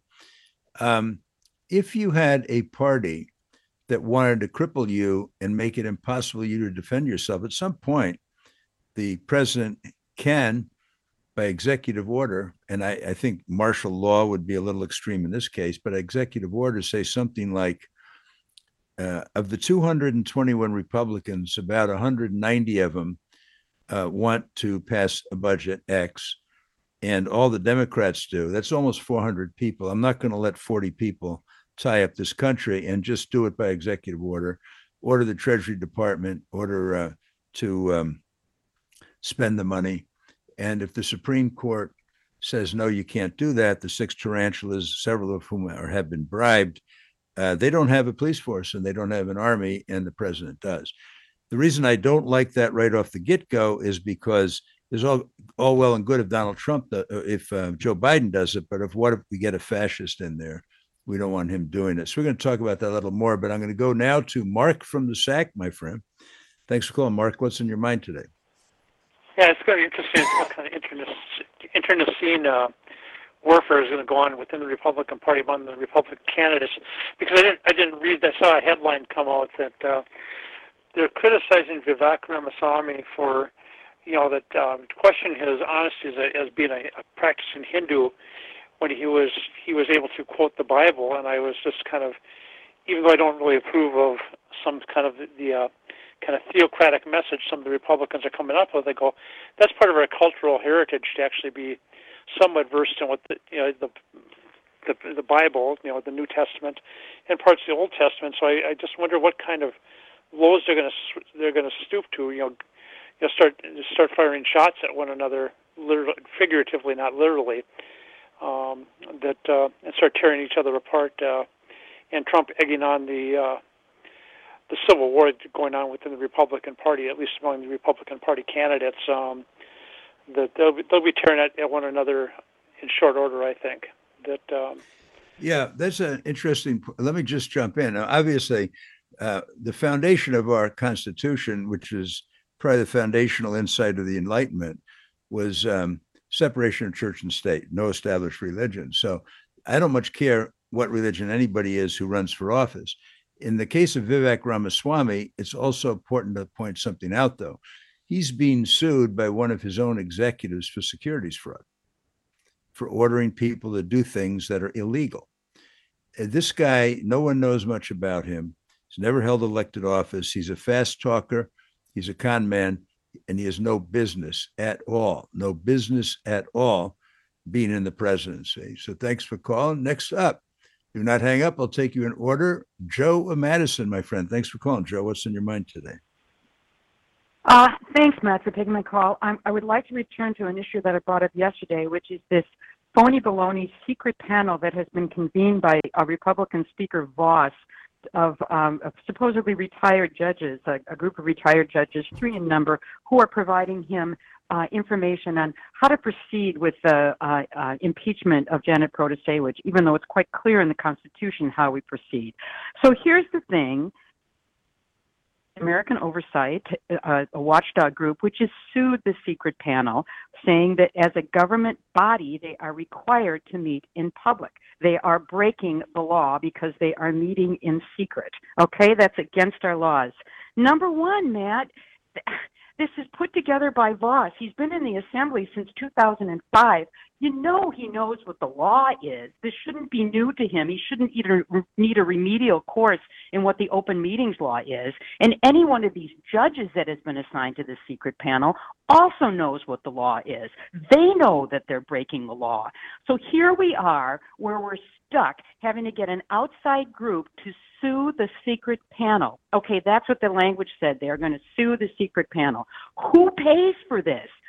Speaker 7: If you had a party that wanted to cripple you and make it impossible for you to defend yourself, at some point, the president can, by executive order, and I think martial law would be a little extreme in this case, but executive order say something like, of the 221 Republicans, about 190 of them want to pass a budget X, and all the Democrats do. That's almost 400 people. I'm not going to let 40 people tie up this country and just do it by executive order the Treasury Department, order to spend the money. And if the Supreme Court says, no, you can't do that, the six tarantulas, several of whom have been bribed, they don't have a police force and they don't have an army, and the president does. The reason I don't like that right off the get-go is because there's all well and good if Donald Trump, if Joe Biden does it, but what if we get a fascist in there? We don't want him doing it. So we're going to talk about that a little more, but I'm going to go now to Mark from the SAC, my friend. Thanks for calling, Mark. What's in your mind today?
Speaker 2: Yeah, it's very interesting what kind of internecine warfare is going to go on within the Republican Party among the Republican candidates. Because I didn't read. I saw a headline come out that they're criticizing Vivek Ramaswamy for, that question his honesty as being a practicing Hindu when he was able to quote the Bible. And I was just kind of, even though I don't really approve of some kind of the kind of theocratic message some of the Republicans are coming up with, I go, that's part of our cultural heritage to actually be somewhat versed in what the Bible, the New Testament, and parts of the Old Testament. So I just wonder what kind of lows they're going to stoop to. Start firing shots at one another, literally, figuratively, not literally, and start tearing each other apart. And Trump egging on the civil war going on within the Republican Party, at least among the Republican Party candidates, that they'll be tearing at one another in short order, I think.
Speaker 7: Yeah, that's an interesting point. Let me just jump in. Now, obviously, the foundation of our Constitution, which is probably the foundational insight of the Enlightenment, was separation of church and state, no established religion. So I don't much care what religion anybody is who runs for office. In the case of Vivek Ramaswamy, it's also important to point something out, though. He's being sued by one of his own executives for securities fraud, for ordering people to do things that are illegal. This guy, no one knows much about him. He's never held elected office. He's a fast talker. He's a con man, and he has no business at all being in the presidency. So thanks for calling. Next up, do not hang up. I'll take you in order. Joe Madison, my friend. Thanks for calling, Joe. What's in your mind today?
Speaker 3: Thanks, Matt, for taking my call. I would like to return to an issue that I brought up yesterday, which is this phony baloney secret panel that has been convened by Republican Speaker Voss of supposedly retired judges, a group of retired judges, 3 in number, who are providing him information on how to proceed with the impeachment of Janet Protasewicz, even though it's quite clear in the Constitution how we proceed. So here's the thing. American Oversight, a watchdog group, which has sued the secret panel, saying that as a government body, they are required to meet in public. They are breaking the law because they are meeting in secret. Okay, that's against our laws. Number one, Matt, this is put together by Voss. He's been in the Assembly since 2005. You know he knows what the law is. This shouldn't be new to him. He shouldn't either need a remedial course in what the open meetings law is. And any one of these judges that has been assigned to the secret panel also knows what the law is. They know that they're breaking the law. So here we are where we're stuck having to get an outside group to sue the secret panel. Okay, that's what the language said. They are going to sue the secret panel. Who pays for this?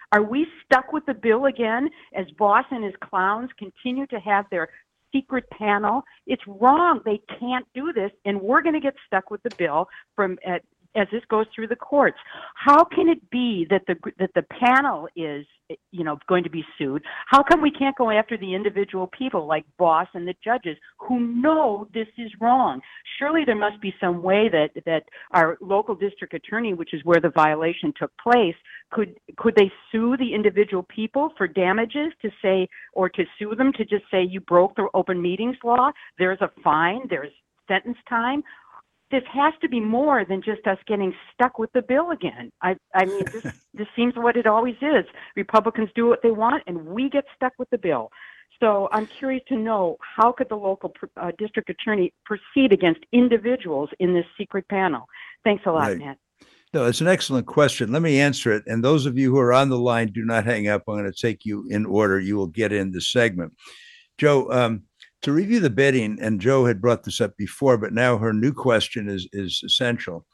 Speaker 3: Are we stuck with the bill again as Voss and his clowns continue to have their secret panel? It's wrong. They can't do this, and we're going to get stuck with the bill as this goes through the courts. How can it be that the panel is, going to be sued? How come we can't go after the individual people like Voss and the judges who know this is wrong? Surely there must be some way that our local district attorney, which is where the violation took place, could they sue the individual people for damages to say, or to sue them to just say you broke the open meetings law? There's a fine. There's sentence time. This has to be more than just us getting stuck with the bill again. I mean, this seems what it always is. Republicans do what they want, and we get stuck with the bill. So I'm curious to know, how could the local district attorney proceed against individuals in this secret panel? Thanks a lot,
Speaker 7: Right.
Speaker 3: Matt.
Speaker 7: No, it's an excellent question. Let me answer it. And those of you who are on the line, do not hang up. I'm going to take you in order. You will get in this segment. Joe, to review the bidding, and Joe had brought this up before, but now her new question is essential.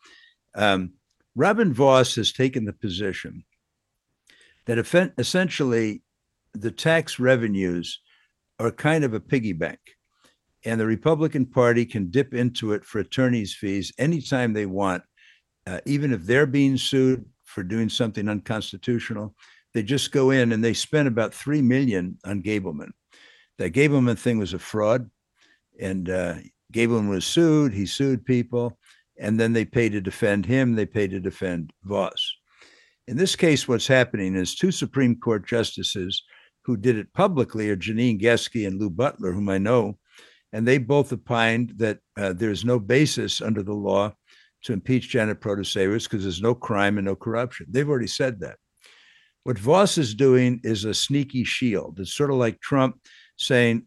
Speaker 7: Robin Voss has taken the position that essentially the tax revenues are kind of a piggy bank, and the Republican Party can dip into it for attorney's fees anytime they want, even if they're being sued for doing something unconstitutional. They just go in and they spend about $3 million on Gableman. That Gableman thing was a fraud, and Gableman was sued. He sued people, and then they paid to defend him. They paid to defend Voss. In this case, what's happening is two Supreme Court justices who did it publicly are Janine Geske and Lou Butler, whom I know, and they both opined that there's no basis under the law to impeach Janet Protasevich because there's no crime and no corruption. They've already said that. What Voss is doing is a sneaky shield. It's sort of like Trump saying,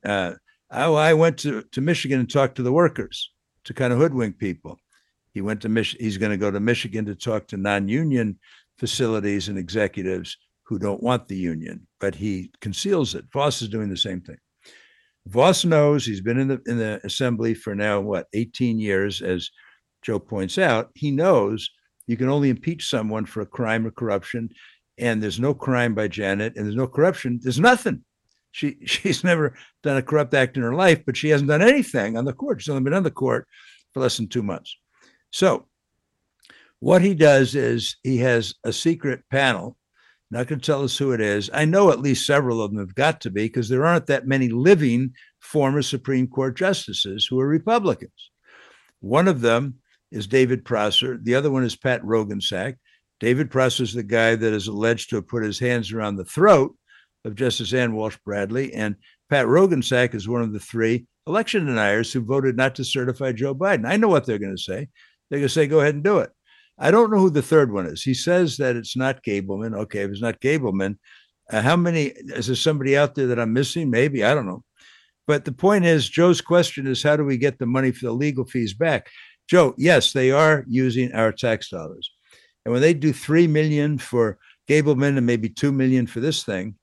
Speaker 7: I went to Michigan and talked to the workers to kind of hoodwink people. He went to he's going to go to Michigan to talk to non-union facilities and executives who don't want the union, but he conceals it. Voss is doing the same thing. Voss knows, he's been in the assembly for now, 18 years, as Joe points out. He knows you can only impeach someone for a crime or corruption, and there's no crime by Janet, and there's no corruption. There's nothing. She's never done a corrupt act in her life, but she hasn't done anything on the court. She's only been on the court for less than 2 months. So what he does is he has a secret panel. Not going to tell us who it is. I know at least several of them have got to be, because there aren't that many living former Supreme Court justices who are Republicans. One of them is David Prosser. The other one is Pat Roggensack. David Prosser is the guy that is alleged to have put his hands around the throat of Justice Ann Walsh Bradley. And Pat Roggensack is one of the 3 election deniers who voted not to certify Joe Biden. I know what they're going to say. They're going to say, go ahead and do it. I don't know who the third one is. He says that it's not Gableman. Okay, if it's not Gableman, how many, is there somebody out there that I'm missing? Maybe, I don't know. But the point is, Joe's question is, how do we get the money for the legal fees back? Joe, yes, they are using our tax dollars. And when they do $3 million for Gableman and maybe $2 million for this thing,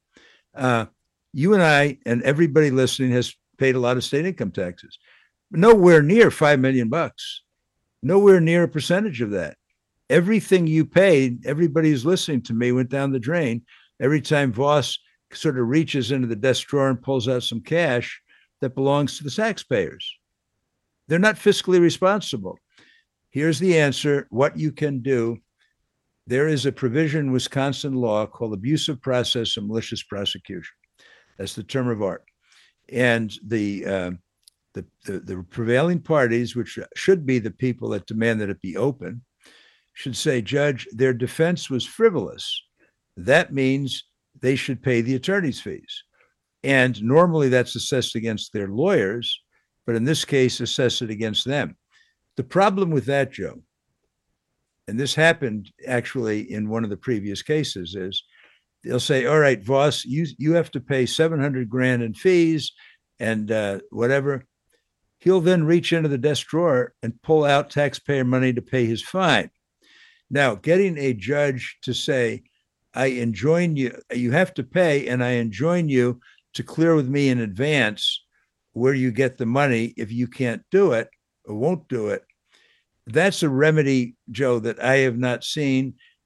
Speaker 7: you and I and everybody listening has paid a lot of state income taxes. Nowhere near $5 million. Nowhere near a percentage of that. Everything you paid, everybody who's listening to me, went down the drain. Every time Voss sort of reaches into the desk drawer and pulls out some cash that belongs to the taxpayers. They're not fiscally responsible. Here's the answer, what you can do. There is a provision in Wisconsin law called abusive process and malicious prosecution. That's the term of art. And the prevailing parties, which should be the people that demand that it be open, should say, Judge, their defense was frivolous. That means they should pay the attorney's fees. And normally that's assessed against their lawyers, but in this case, assess it against them. The problem with that, Joe, and this happened actually in one of the previous cases, is they'll say, all right, Voss, you have to pay $700,000 in fees and whatever. He'll then reach into the desk drawer and pull out taxpayer money to pay his fine. Now, getting a judge to say, I enjoin you, you have to pay, and I enjoin you to clear with me in advance where you get the money if you can't do it or won't do it. That's a remedy, Joe, that I have not seen.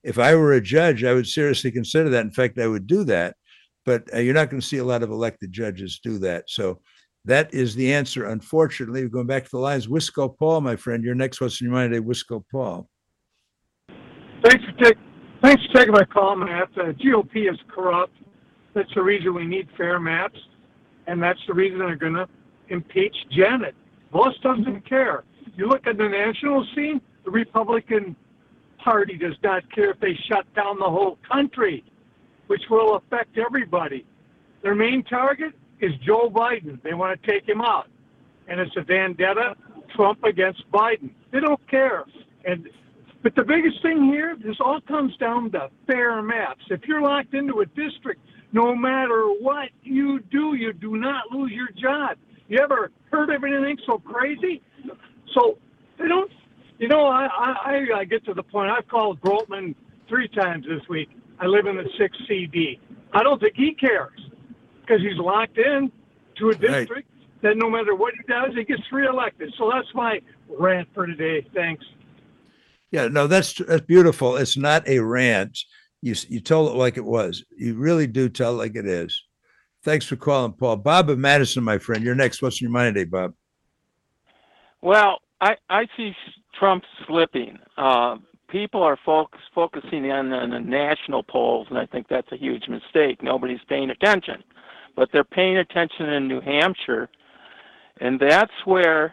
Speaker 7: if I were a judge, I would seriously consider that. In fact, I would do that. But you're not going to see a lot of elected judges do that. So that is the answer. Unfortunately, going back to the lines, Wisco Paul, my friend, you're next. What's in your mind today, Wisco Paul?
Speaker 4: Thanks for taking my call, Matt. GOP is corrupt. That's the reason we need fair maps, and that's the reason they're going to impeach Janet. Voss doesn't care. You look at the national scene, the Republican Party does not care if they shut down the whole country, which will affect everybody. Their main target is Joe Biden. They want to take him out. And it's a vendetta, Trump against Biden. They don't care. But the biggest thing here, this all comes down to fair maps. If you're locked into a district, no matter what you do not lose your job. You ever heard of anything so crazy? So they don't, I get to the point. I've called Grotman 3 times this week. I live in the 6th CD. I don't think he cares because he's locked in to a district that no matter what he does, he gets reelected. So that's my rant for today. Thanks.
Speaker 7: Yeah, no, that's beautiful. It's not a rant. You told it like it was. You really do tell it like it is. Thanks for calling, Paul. Bob of Madison, my friend. You're next. What's in your mind today, Bob?
Speaker 6: Well, I see Trump slipping. People are focusing on the national polls, and I think that's a huge mistake. Nobody's paying attention. But they're paying attention in New Hampshire, and that's where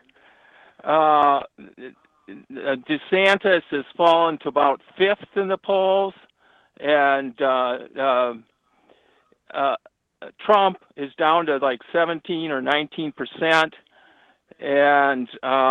Speaker 6: DeSantis has fallen to about 5th in the polls, and Trump is down to like 17 or 19%, and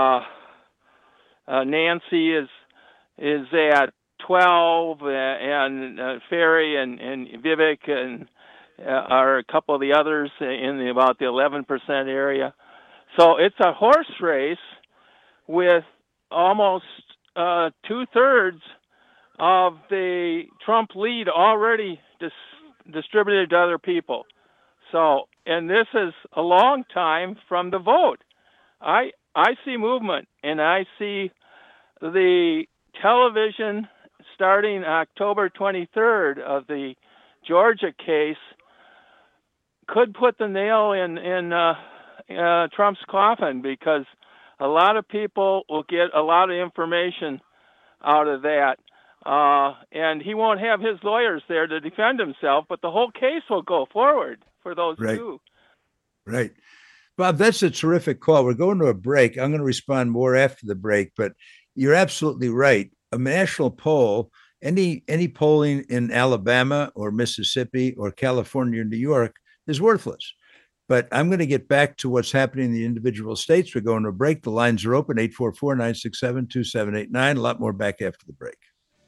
Speaker 6: Nancy is at 12, and Ferry and Vivek and are a couple of the others in about the 11% area. So it's a horse race with almost 2/3 of the Trump lead already distributed to other people. So, and this is a long time from the vote. I see movement, and I see the television starting October 23rd of the Georgia case could put the nail in Trump's coffin, because a lot of people will get a lot of information out of that. And he won't have his lawyers there to defend himself, but the whole case will go forward for those two.
Speaker 7: Right. Bob, that's a terrific call. We're going to a break. I'm going to respond more after the break, but you're absolutely right. A national poll, any polling in Alabama or Mississippi or California or New York is worthless. But I'm going to get back to what's happening in the individual states. We're going to a break. The lines are open, 844-967-2789. A lot more back after the break.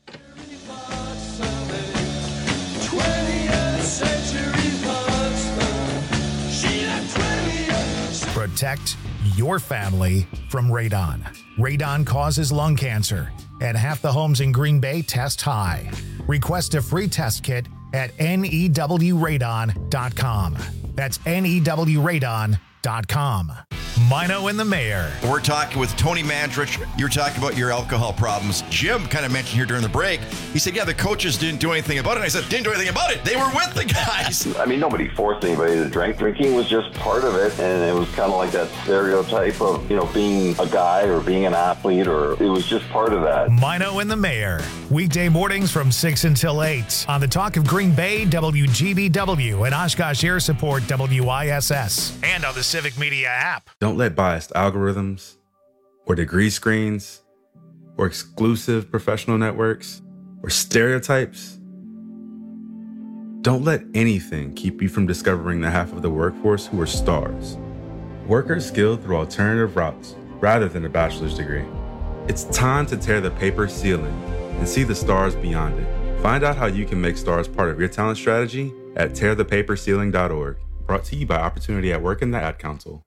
Speaker 8: Protect your family from radon. Radon causes lung cancer, and half the homes in Green Bay test high. Request a free test kit at newradon.com. That's newradon.com. Mino and the Mayor.
Speaker 27: We're talking with Tony Mandrich. You're talking about your alcohol problems. Jim kind of mentioned here during the break. He said, yeah, the coaches didn't do anything about it. And I said, didn't do anything about it. They were with the guys.
Speaker 16: I mean, nobody forced anybody to drink. Drinking was just part of it. And it was kind of like that stereotype of, being a guy or being an athlete, or it was just part of that.
Speaker 8: Mino and the Mayor. Weekday mornings from 6 until 8 on the Talk of Green Bay, WGBW, and Oshkosh Air Support, WISS, and on the Civic Media app.
Speaker 17: Don't let biased algorithms or degree screens or exclusive professional networks or stereotypes. Don't let anything keep you from discovering the half of the workforce who are stars. Workers skilled through alternative routes rather than a bachelor's degree. It's time to tear the paper ceiling and see the stars beyond it. Find out how you can make stars part of your talent strategy at tearthepaperceiling.org. Brought to you by Opportunity at Work and the Ad Council.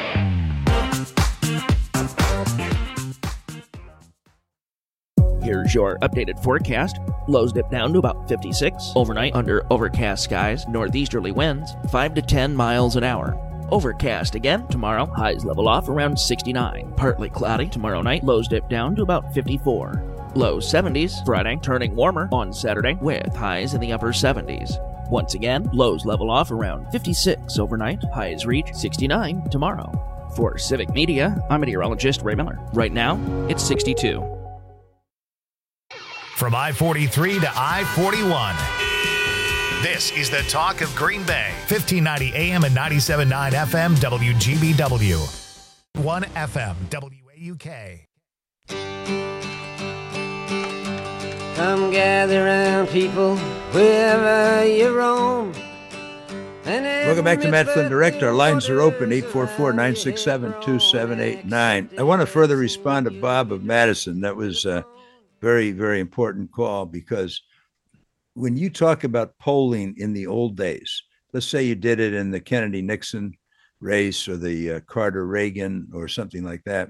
Speaker 19: Here's
Speaker 1: Here's your updated forecast. Lows dip down to about 56. Overnight, under overcast skies, northeasterly winds, 5 to 10 miles an hour. Overcast again tomorrow. Highs level off around 69. Partly cloudy tomorrow night. Lows dip down to about 54. Low 70s Friday, turning warmer on Saturday with highs in the upper 70s. Once again, lows level off around 56 overnight. Highs reach 69 tomorrow. For Civic Media, I'm meteorologist Ray Miller. Right now, it's 62.
Speaker 8: From I-43 to I-41. This is the talk of Green Bay. 1590 AM and 97.9 FM WGBW. 1 FM WAUK.
Speaker 9: Come gather round, people, wherever you roam.
Speaker 7: Welcome back to Matt Flynn Direct. Our lines are open, 844-967-2789. I want to further respond to Bob of Madison. That was a very, very important call, because when you talk about polling in the old days, let's say you did it in the Kennedy-Nixon race or the Carter-Reagan or something like that,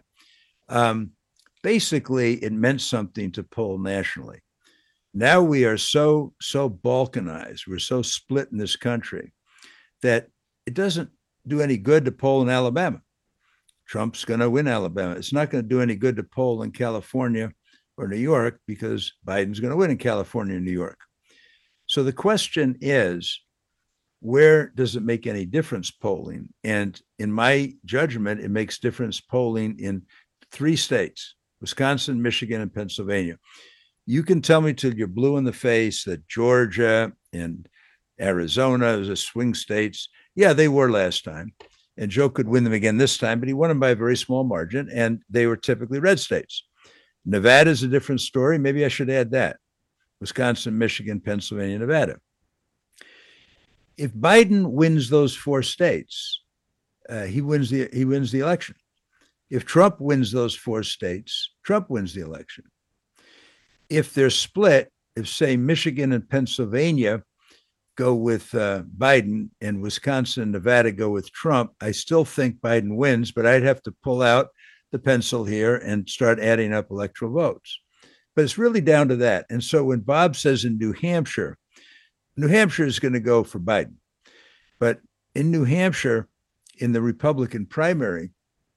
Speaker 7: basically it meant something to poll nationally. Now we are so balkanized, we're so split in this country, that it doesn't do any good to poll in Alabama. Trump's going to win Alabama. It's not going to do any good to poll in California or New York, because Biden's going to win in California and New York. So the question is, where does it make any difference polling? And in my judgment, it makes difference polling in 3 states, Wisconsin, Michigan, and Pennsylvania. You can tell me till you're blue in the face that Georgia and Arizona, the swing states, yeah, they were last time. And Joe could win them again this time, but he won them by a very small margin, and they were typically red states. Nevada is a different story. Maybe I should add that. Wisconsin, Michigan, Pennsylvania, Nevada. If Biden wins those 4 states, he wins the election. If Trump wins those 4 states, Trump wins the election. If they're split, if, say, Michigan and Pennsylvania go with Biden and Wisconsin and Nevada go with Trump, I still think Biden wins, but I'd have to pull out the pencil here and start adding up electoral votes. But it's really down to that. And so when Bob says in New Hampshire is going to go for Biden. But in New Hampshire, in the Republican primary,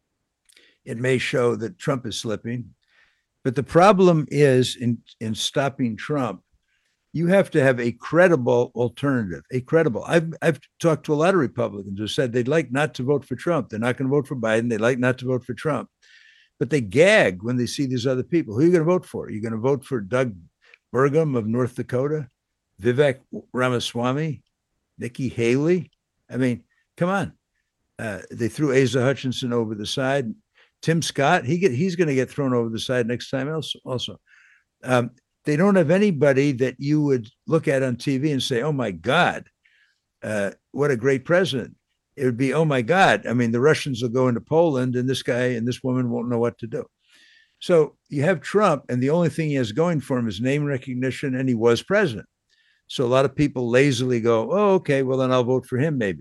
Speaker 7: it may show that Trump is slipping. But the problem is in stopping Trump, you have to have a credible alternative, I've talked to a lot of Republicans who said they'd like not to vote for Trump. They're not going to vote for Biden. They'd like not to vote for Trump. But they gag when they see these other people. Who are you going to vote for? Are you going to vote for Doug Burgum of North Dakota, Vivek Ramaswamy, Nikki Haley? I mean, come on. They threw Asa Hutchinson over the side. Tim Scott, he's going to get thrown over the side next time also. They don't have anybody that you would look at on TV and say, oh, my God, what a great president. It would be, oh, my God. I mean, the Russians will go into Poland and this guy and this woman won't know what to do. So you have Trump, and the only thing he has going for him is name recognition, and he was president. So a lot of people lazily go, oh, okay, well, then I'll vote for him maybe.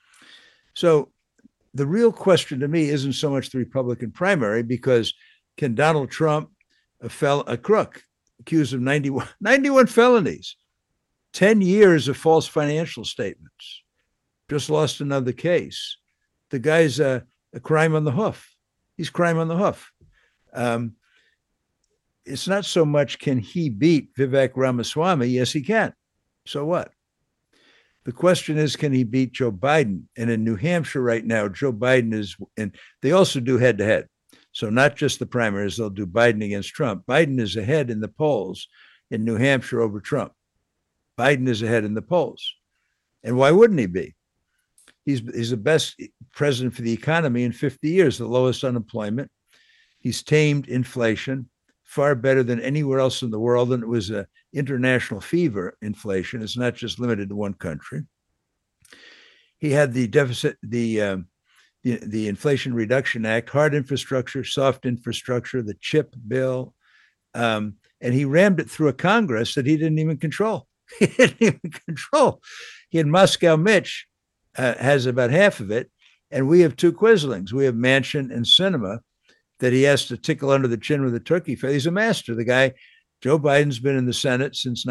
Speaker 7: So the real question to me isn't so much the Republican primary, because can Donald Trump, a crook, accused of 91 felonies, 10 years of false financial statements, just lost another case. The guy's a crime on the hoof. He's crime on the hoof. It's not so much can he beat Vivek Ramaswamy? Yes, he can. So what? The question is, can he beat Joe Biden? And in New Hampshire right now, Joe Biden is, and they also do head-to-head. So not just the primaries, they'll do Biden against Trump. Biden is ahead in the polls in New Hampshire over Trump. Biden is ahead in the polls. And why wouldn't he be? He's the best president for the economy in 50 years, the lowest unemployment. He's tamed inflation far better than anywhere else in the world. And it was an international fever, inflation. It's not just limited to one country. He had the deficit, the Inflation Reduction Act, hard infrastructure, soft infrastructure, the CHIP bill. And he rammed it through a Congress that he didn't even control. He didn't even control. He had Moscow Mitch, has about half of it. And we have 2 Quislings. We have Manchin and Sinema that he has to tickle under the chin with a turkey face. He's a master. The guy Joe Biden's been in the Senate since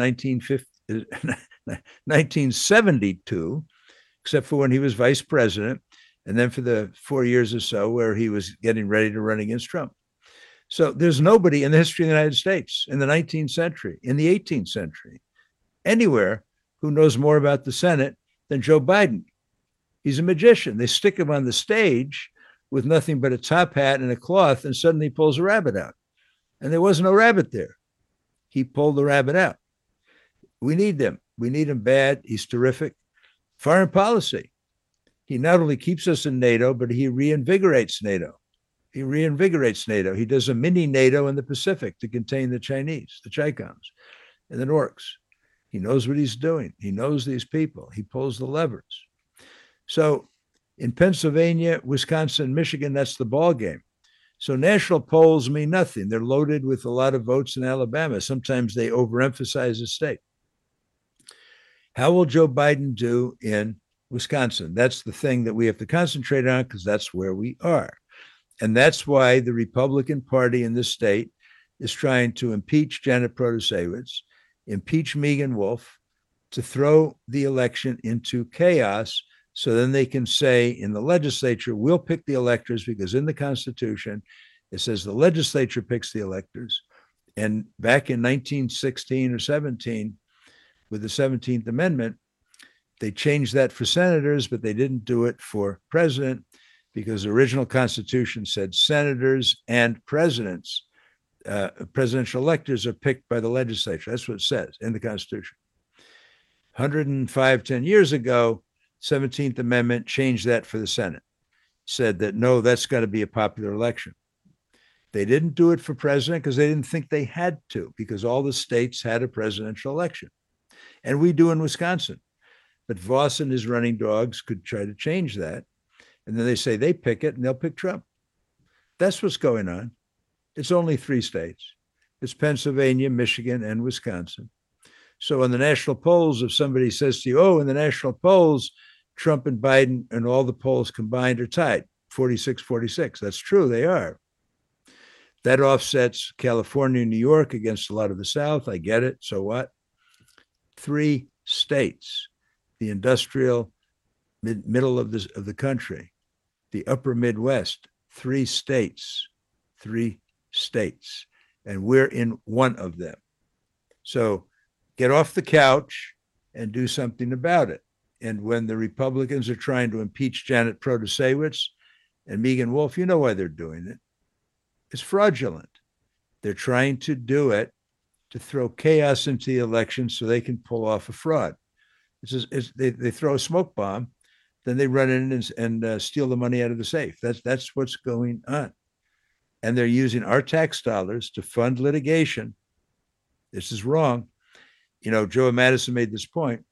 Speaker 7: 1972, except for when he was vice president, and then for the 4 years or so where he was getting ready to run against Trump. So there's nobody in the history of the United States, in the 19th century, in the 18th century, anywhere who knows more about the Senate than Joe Biden. He's a magician. They stick him on the stage with nothing but a top hat and a cloth, and suddenly he pulls a rabbit out. And there was no rabbit there. He pulled the rabbit out. We need them. We need him bad. He's terrific. Foreign policy. He not only keeps us in NATO, but he reinvigorates NATO. He does a mini NATO in the Pacific to contain the Chinese, the Chicoms, and the Norks. He knows what he's doing. He knows these people. He pulls the levers. So in Pennsylvania, Wisconsin, Michigan, that's the ball game. So national polls mean nothing. They're loaded with a lot of votes in Alabama. Sometimes they overemphasize a state. How will Joe Biden do in Wisconsin? That's the thing that we have to concentrate on, because that's where we are. And that's why the Republican Party in this state is trying to impeach Janet Protasiewicz, impeach Megan Wolf, to throw the election into chaos, so then they can say in the legislature, we'll pick the electors, because in the Constitution, it says the legislature picks the electors. And back in 1916 or 17, with the 17th Amendment, they changed that for senators, but they didn't do it for president, because the original Constitution said senators and presidents, presidential electors are picked by the legislature. That's what it says in the Constitution. 10 years ago, 17th Amendment changed that for the Senate, said that, no, that's got to be a popular election. They didn't do it for president because they didn't think they had to, because all the states had a presidential election. And we do in Wisconsin. But Voss and his running dogs could try to change that. And then they say they pick it and they'll pick Trump. That's what's going on. It's only 3 states. It's Pennsylvania, Michigan, and Wisconsin. So in the national polls, if somebody says to you, oh, in the national polls, Trump and Biden and all the polls combined are tied, 46-46. That's true, they are. That offsets California and New York against a lot of the South. I get it. So what? 3 states, the industrial middle of the country, the upper Midwest, 3 states, and we're in one of them. So get off the couch and do something about it. And when the Republicans are trying to impeach Janet Protasiewicz and Megan Wolf, you know why they're doing it. It's fraudulent. They're trying to do it to throw chaos into the election so they can pull off a fraud. They throw a smoke bomb, then they run in and steal the money out of the safe. That's what's going on. And they're using our tax dollars to fund litigation. This is wrong. You know, Joe Madison made this point.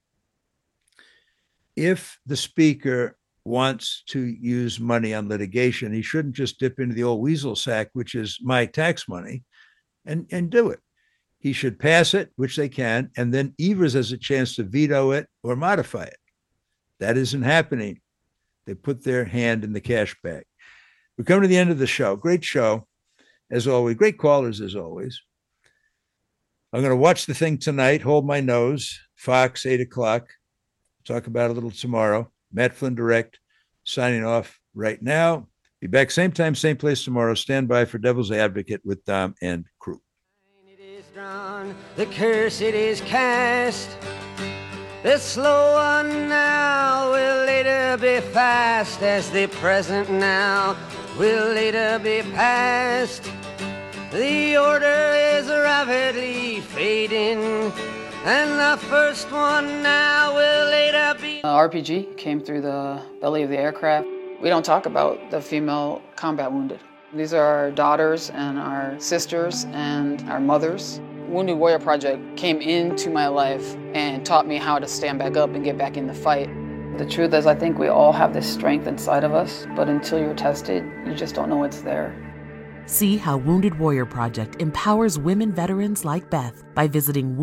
Speaker 7: If the speaker wants to use money on litigation, he shouldn't just dip into the old weasel sack, which is my tax money, and do it. He should pass it, which they can, and then Evers has a chance to veto it or modify it. That isn't happening. They put their hand in the cash bag. We're coming to the end of the show. Great show, as always. Great callers, as always. I'm going to watch the thing tonight, hold my nose, Fox, 8 o'clock. Talk about it a little tomorrow. Matt Flynn Direct, signing off right now. Be back same time, same place tomorrow. Stand by for Devil's Advocate with Dom and crew.
Speaker 9: Drawn, the curse it is cast. The slow one now will later be fast, as the present now will later be past. The order is rapidly fading, and the first one now will later be...
Speaker 10: RPG came through the belly of the aircraft. We don't talk about the female combat wounded. These are our daughters and our sisters and our mothers. Wounded Warrior Project came into my life and taught me how to stand back up and get back in the fight. The truth is, I think we all have this strength inside of us, but until you're tested, you just don't know it's there.
Speaker 11: See how Wounded Warrior Project empowers women veterans like Beth by visiting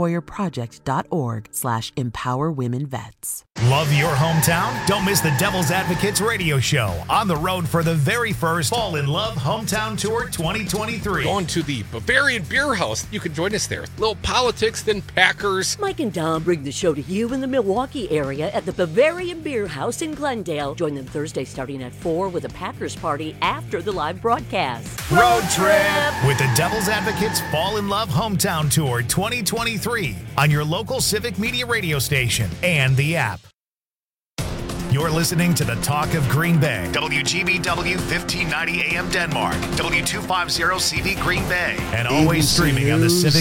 Speaker 11: woundedwarriorproject.org/empowerwomenvets.
Speaker 8: Love your hometown? Don't miss the Devil's Advocates radio show on the road for the very first Fall in Love Hometown Tour 2023.
Speaker 12: Going to the Bavarian Beer House. You can join us there. Little politics, then Packers.
Speaker 18: Mike and Dom bring the show to you in the Milwaukee area at the Bavarian Beer House in Glendale. Join them Thursday starting at 4 with a Packers party after the live broadcast.
Speaker 8: Road trip with the Devil's Advocates Fall in Love Hometown Tour 2023 on your local Civic Media radio station and the app. You're listening to the Talk of Green Bay. WGBW 1590 AM Denmark. W250 CV Green Bay. And always streaming on the Civic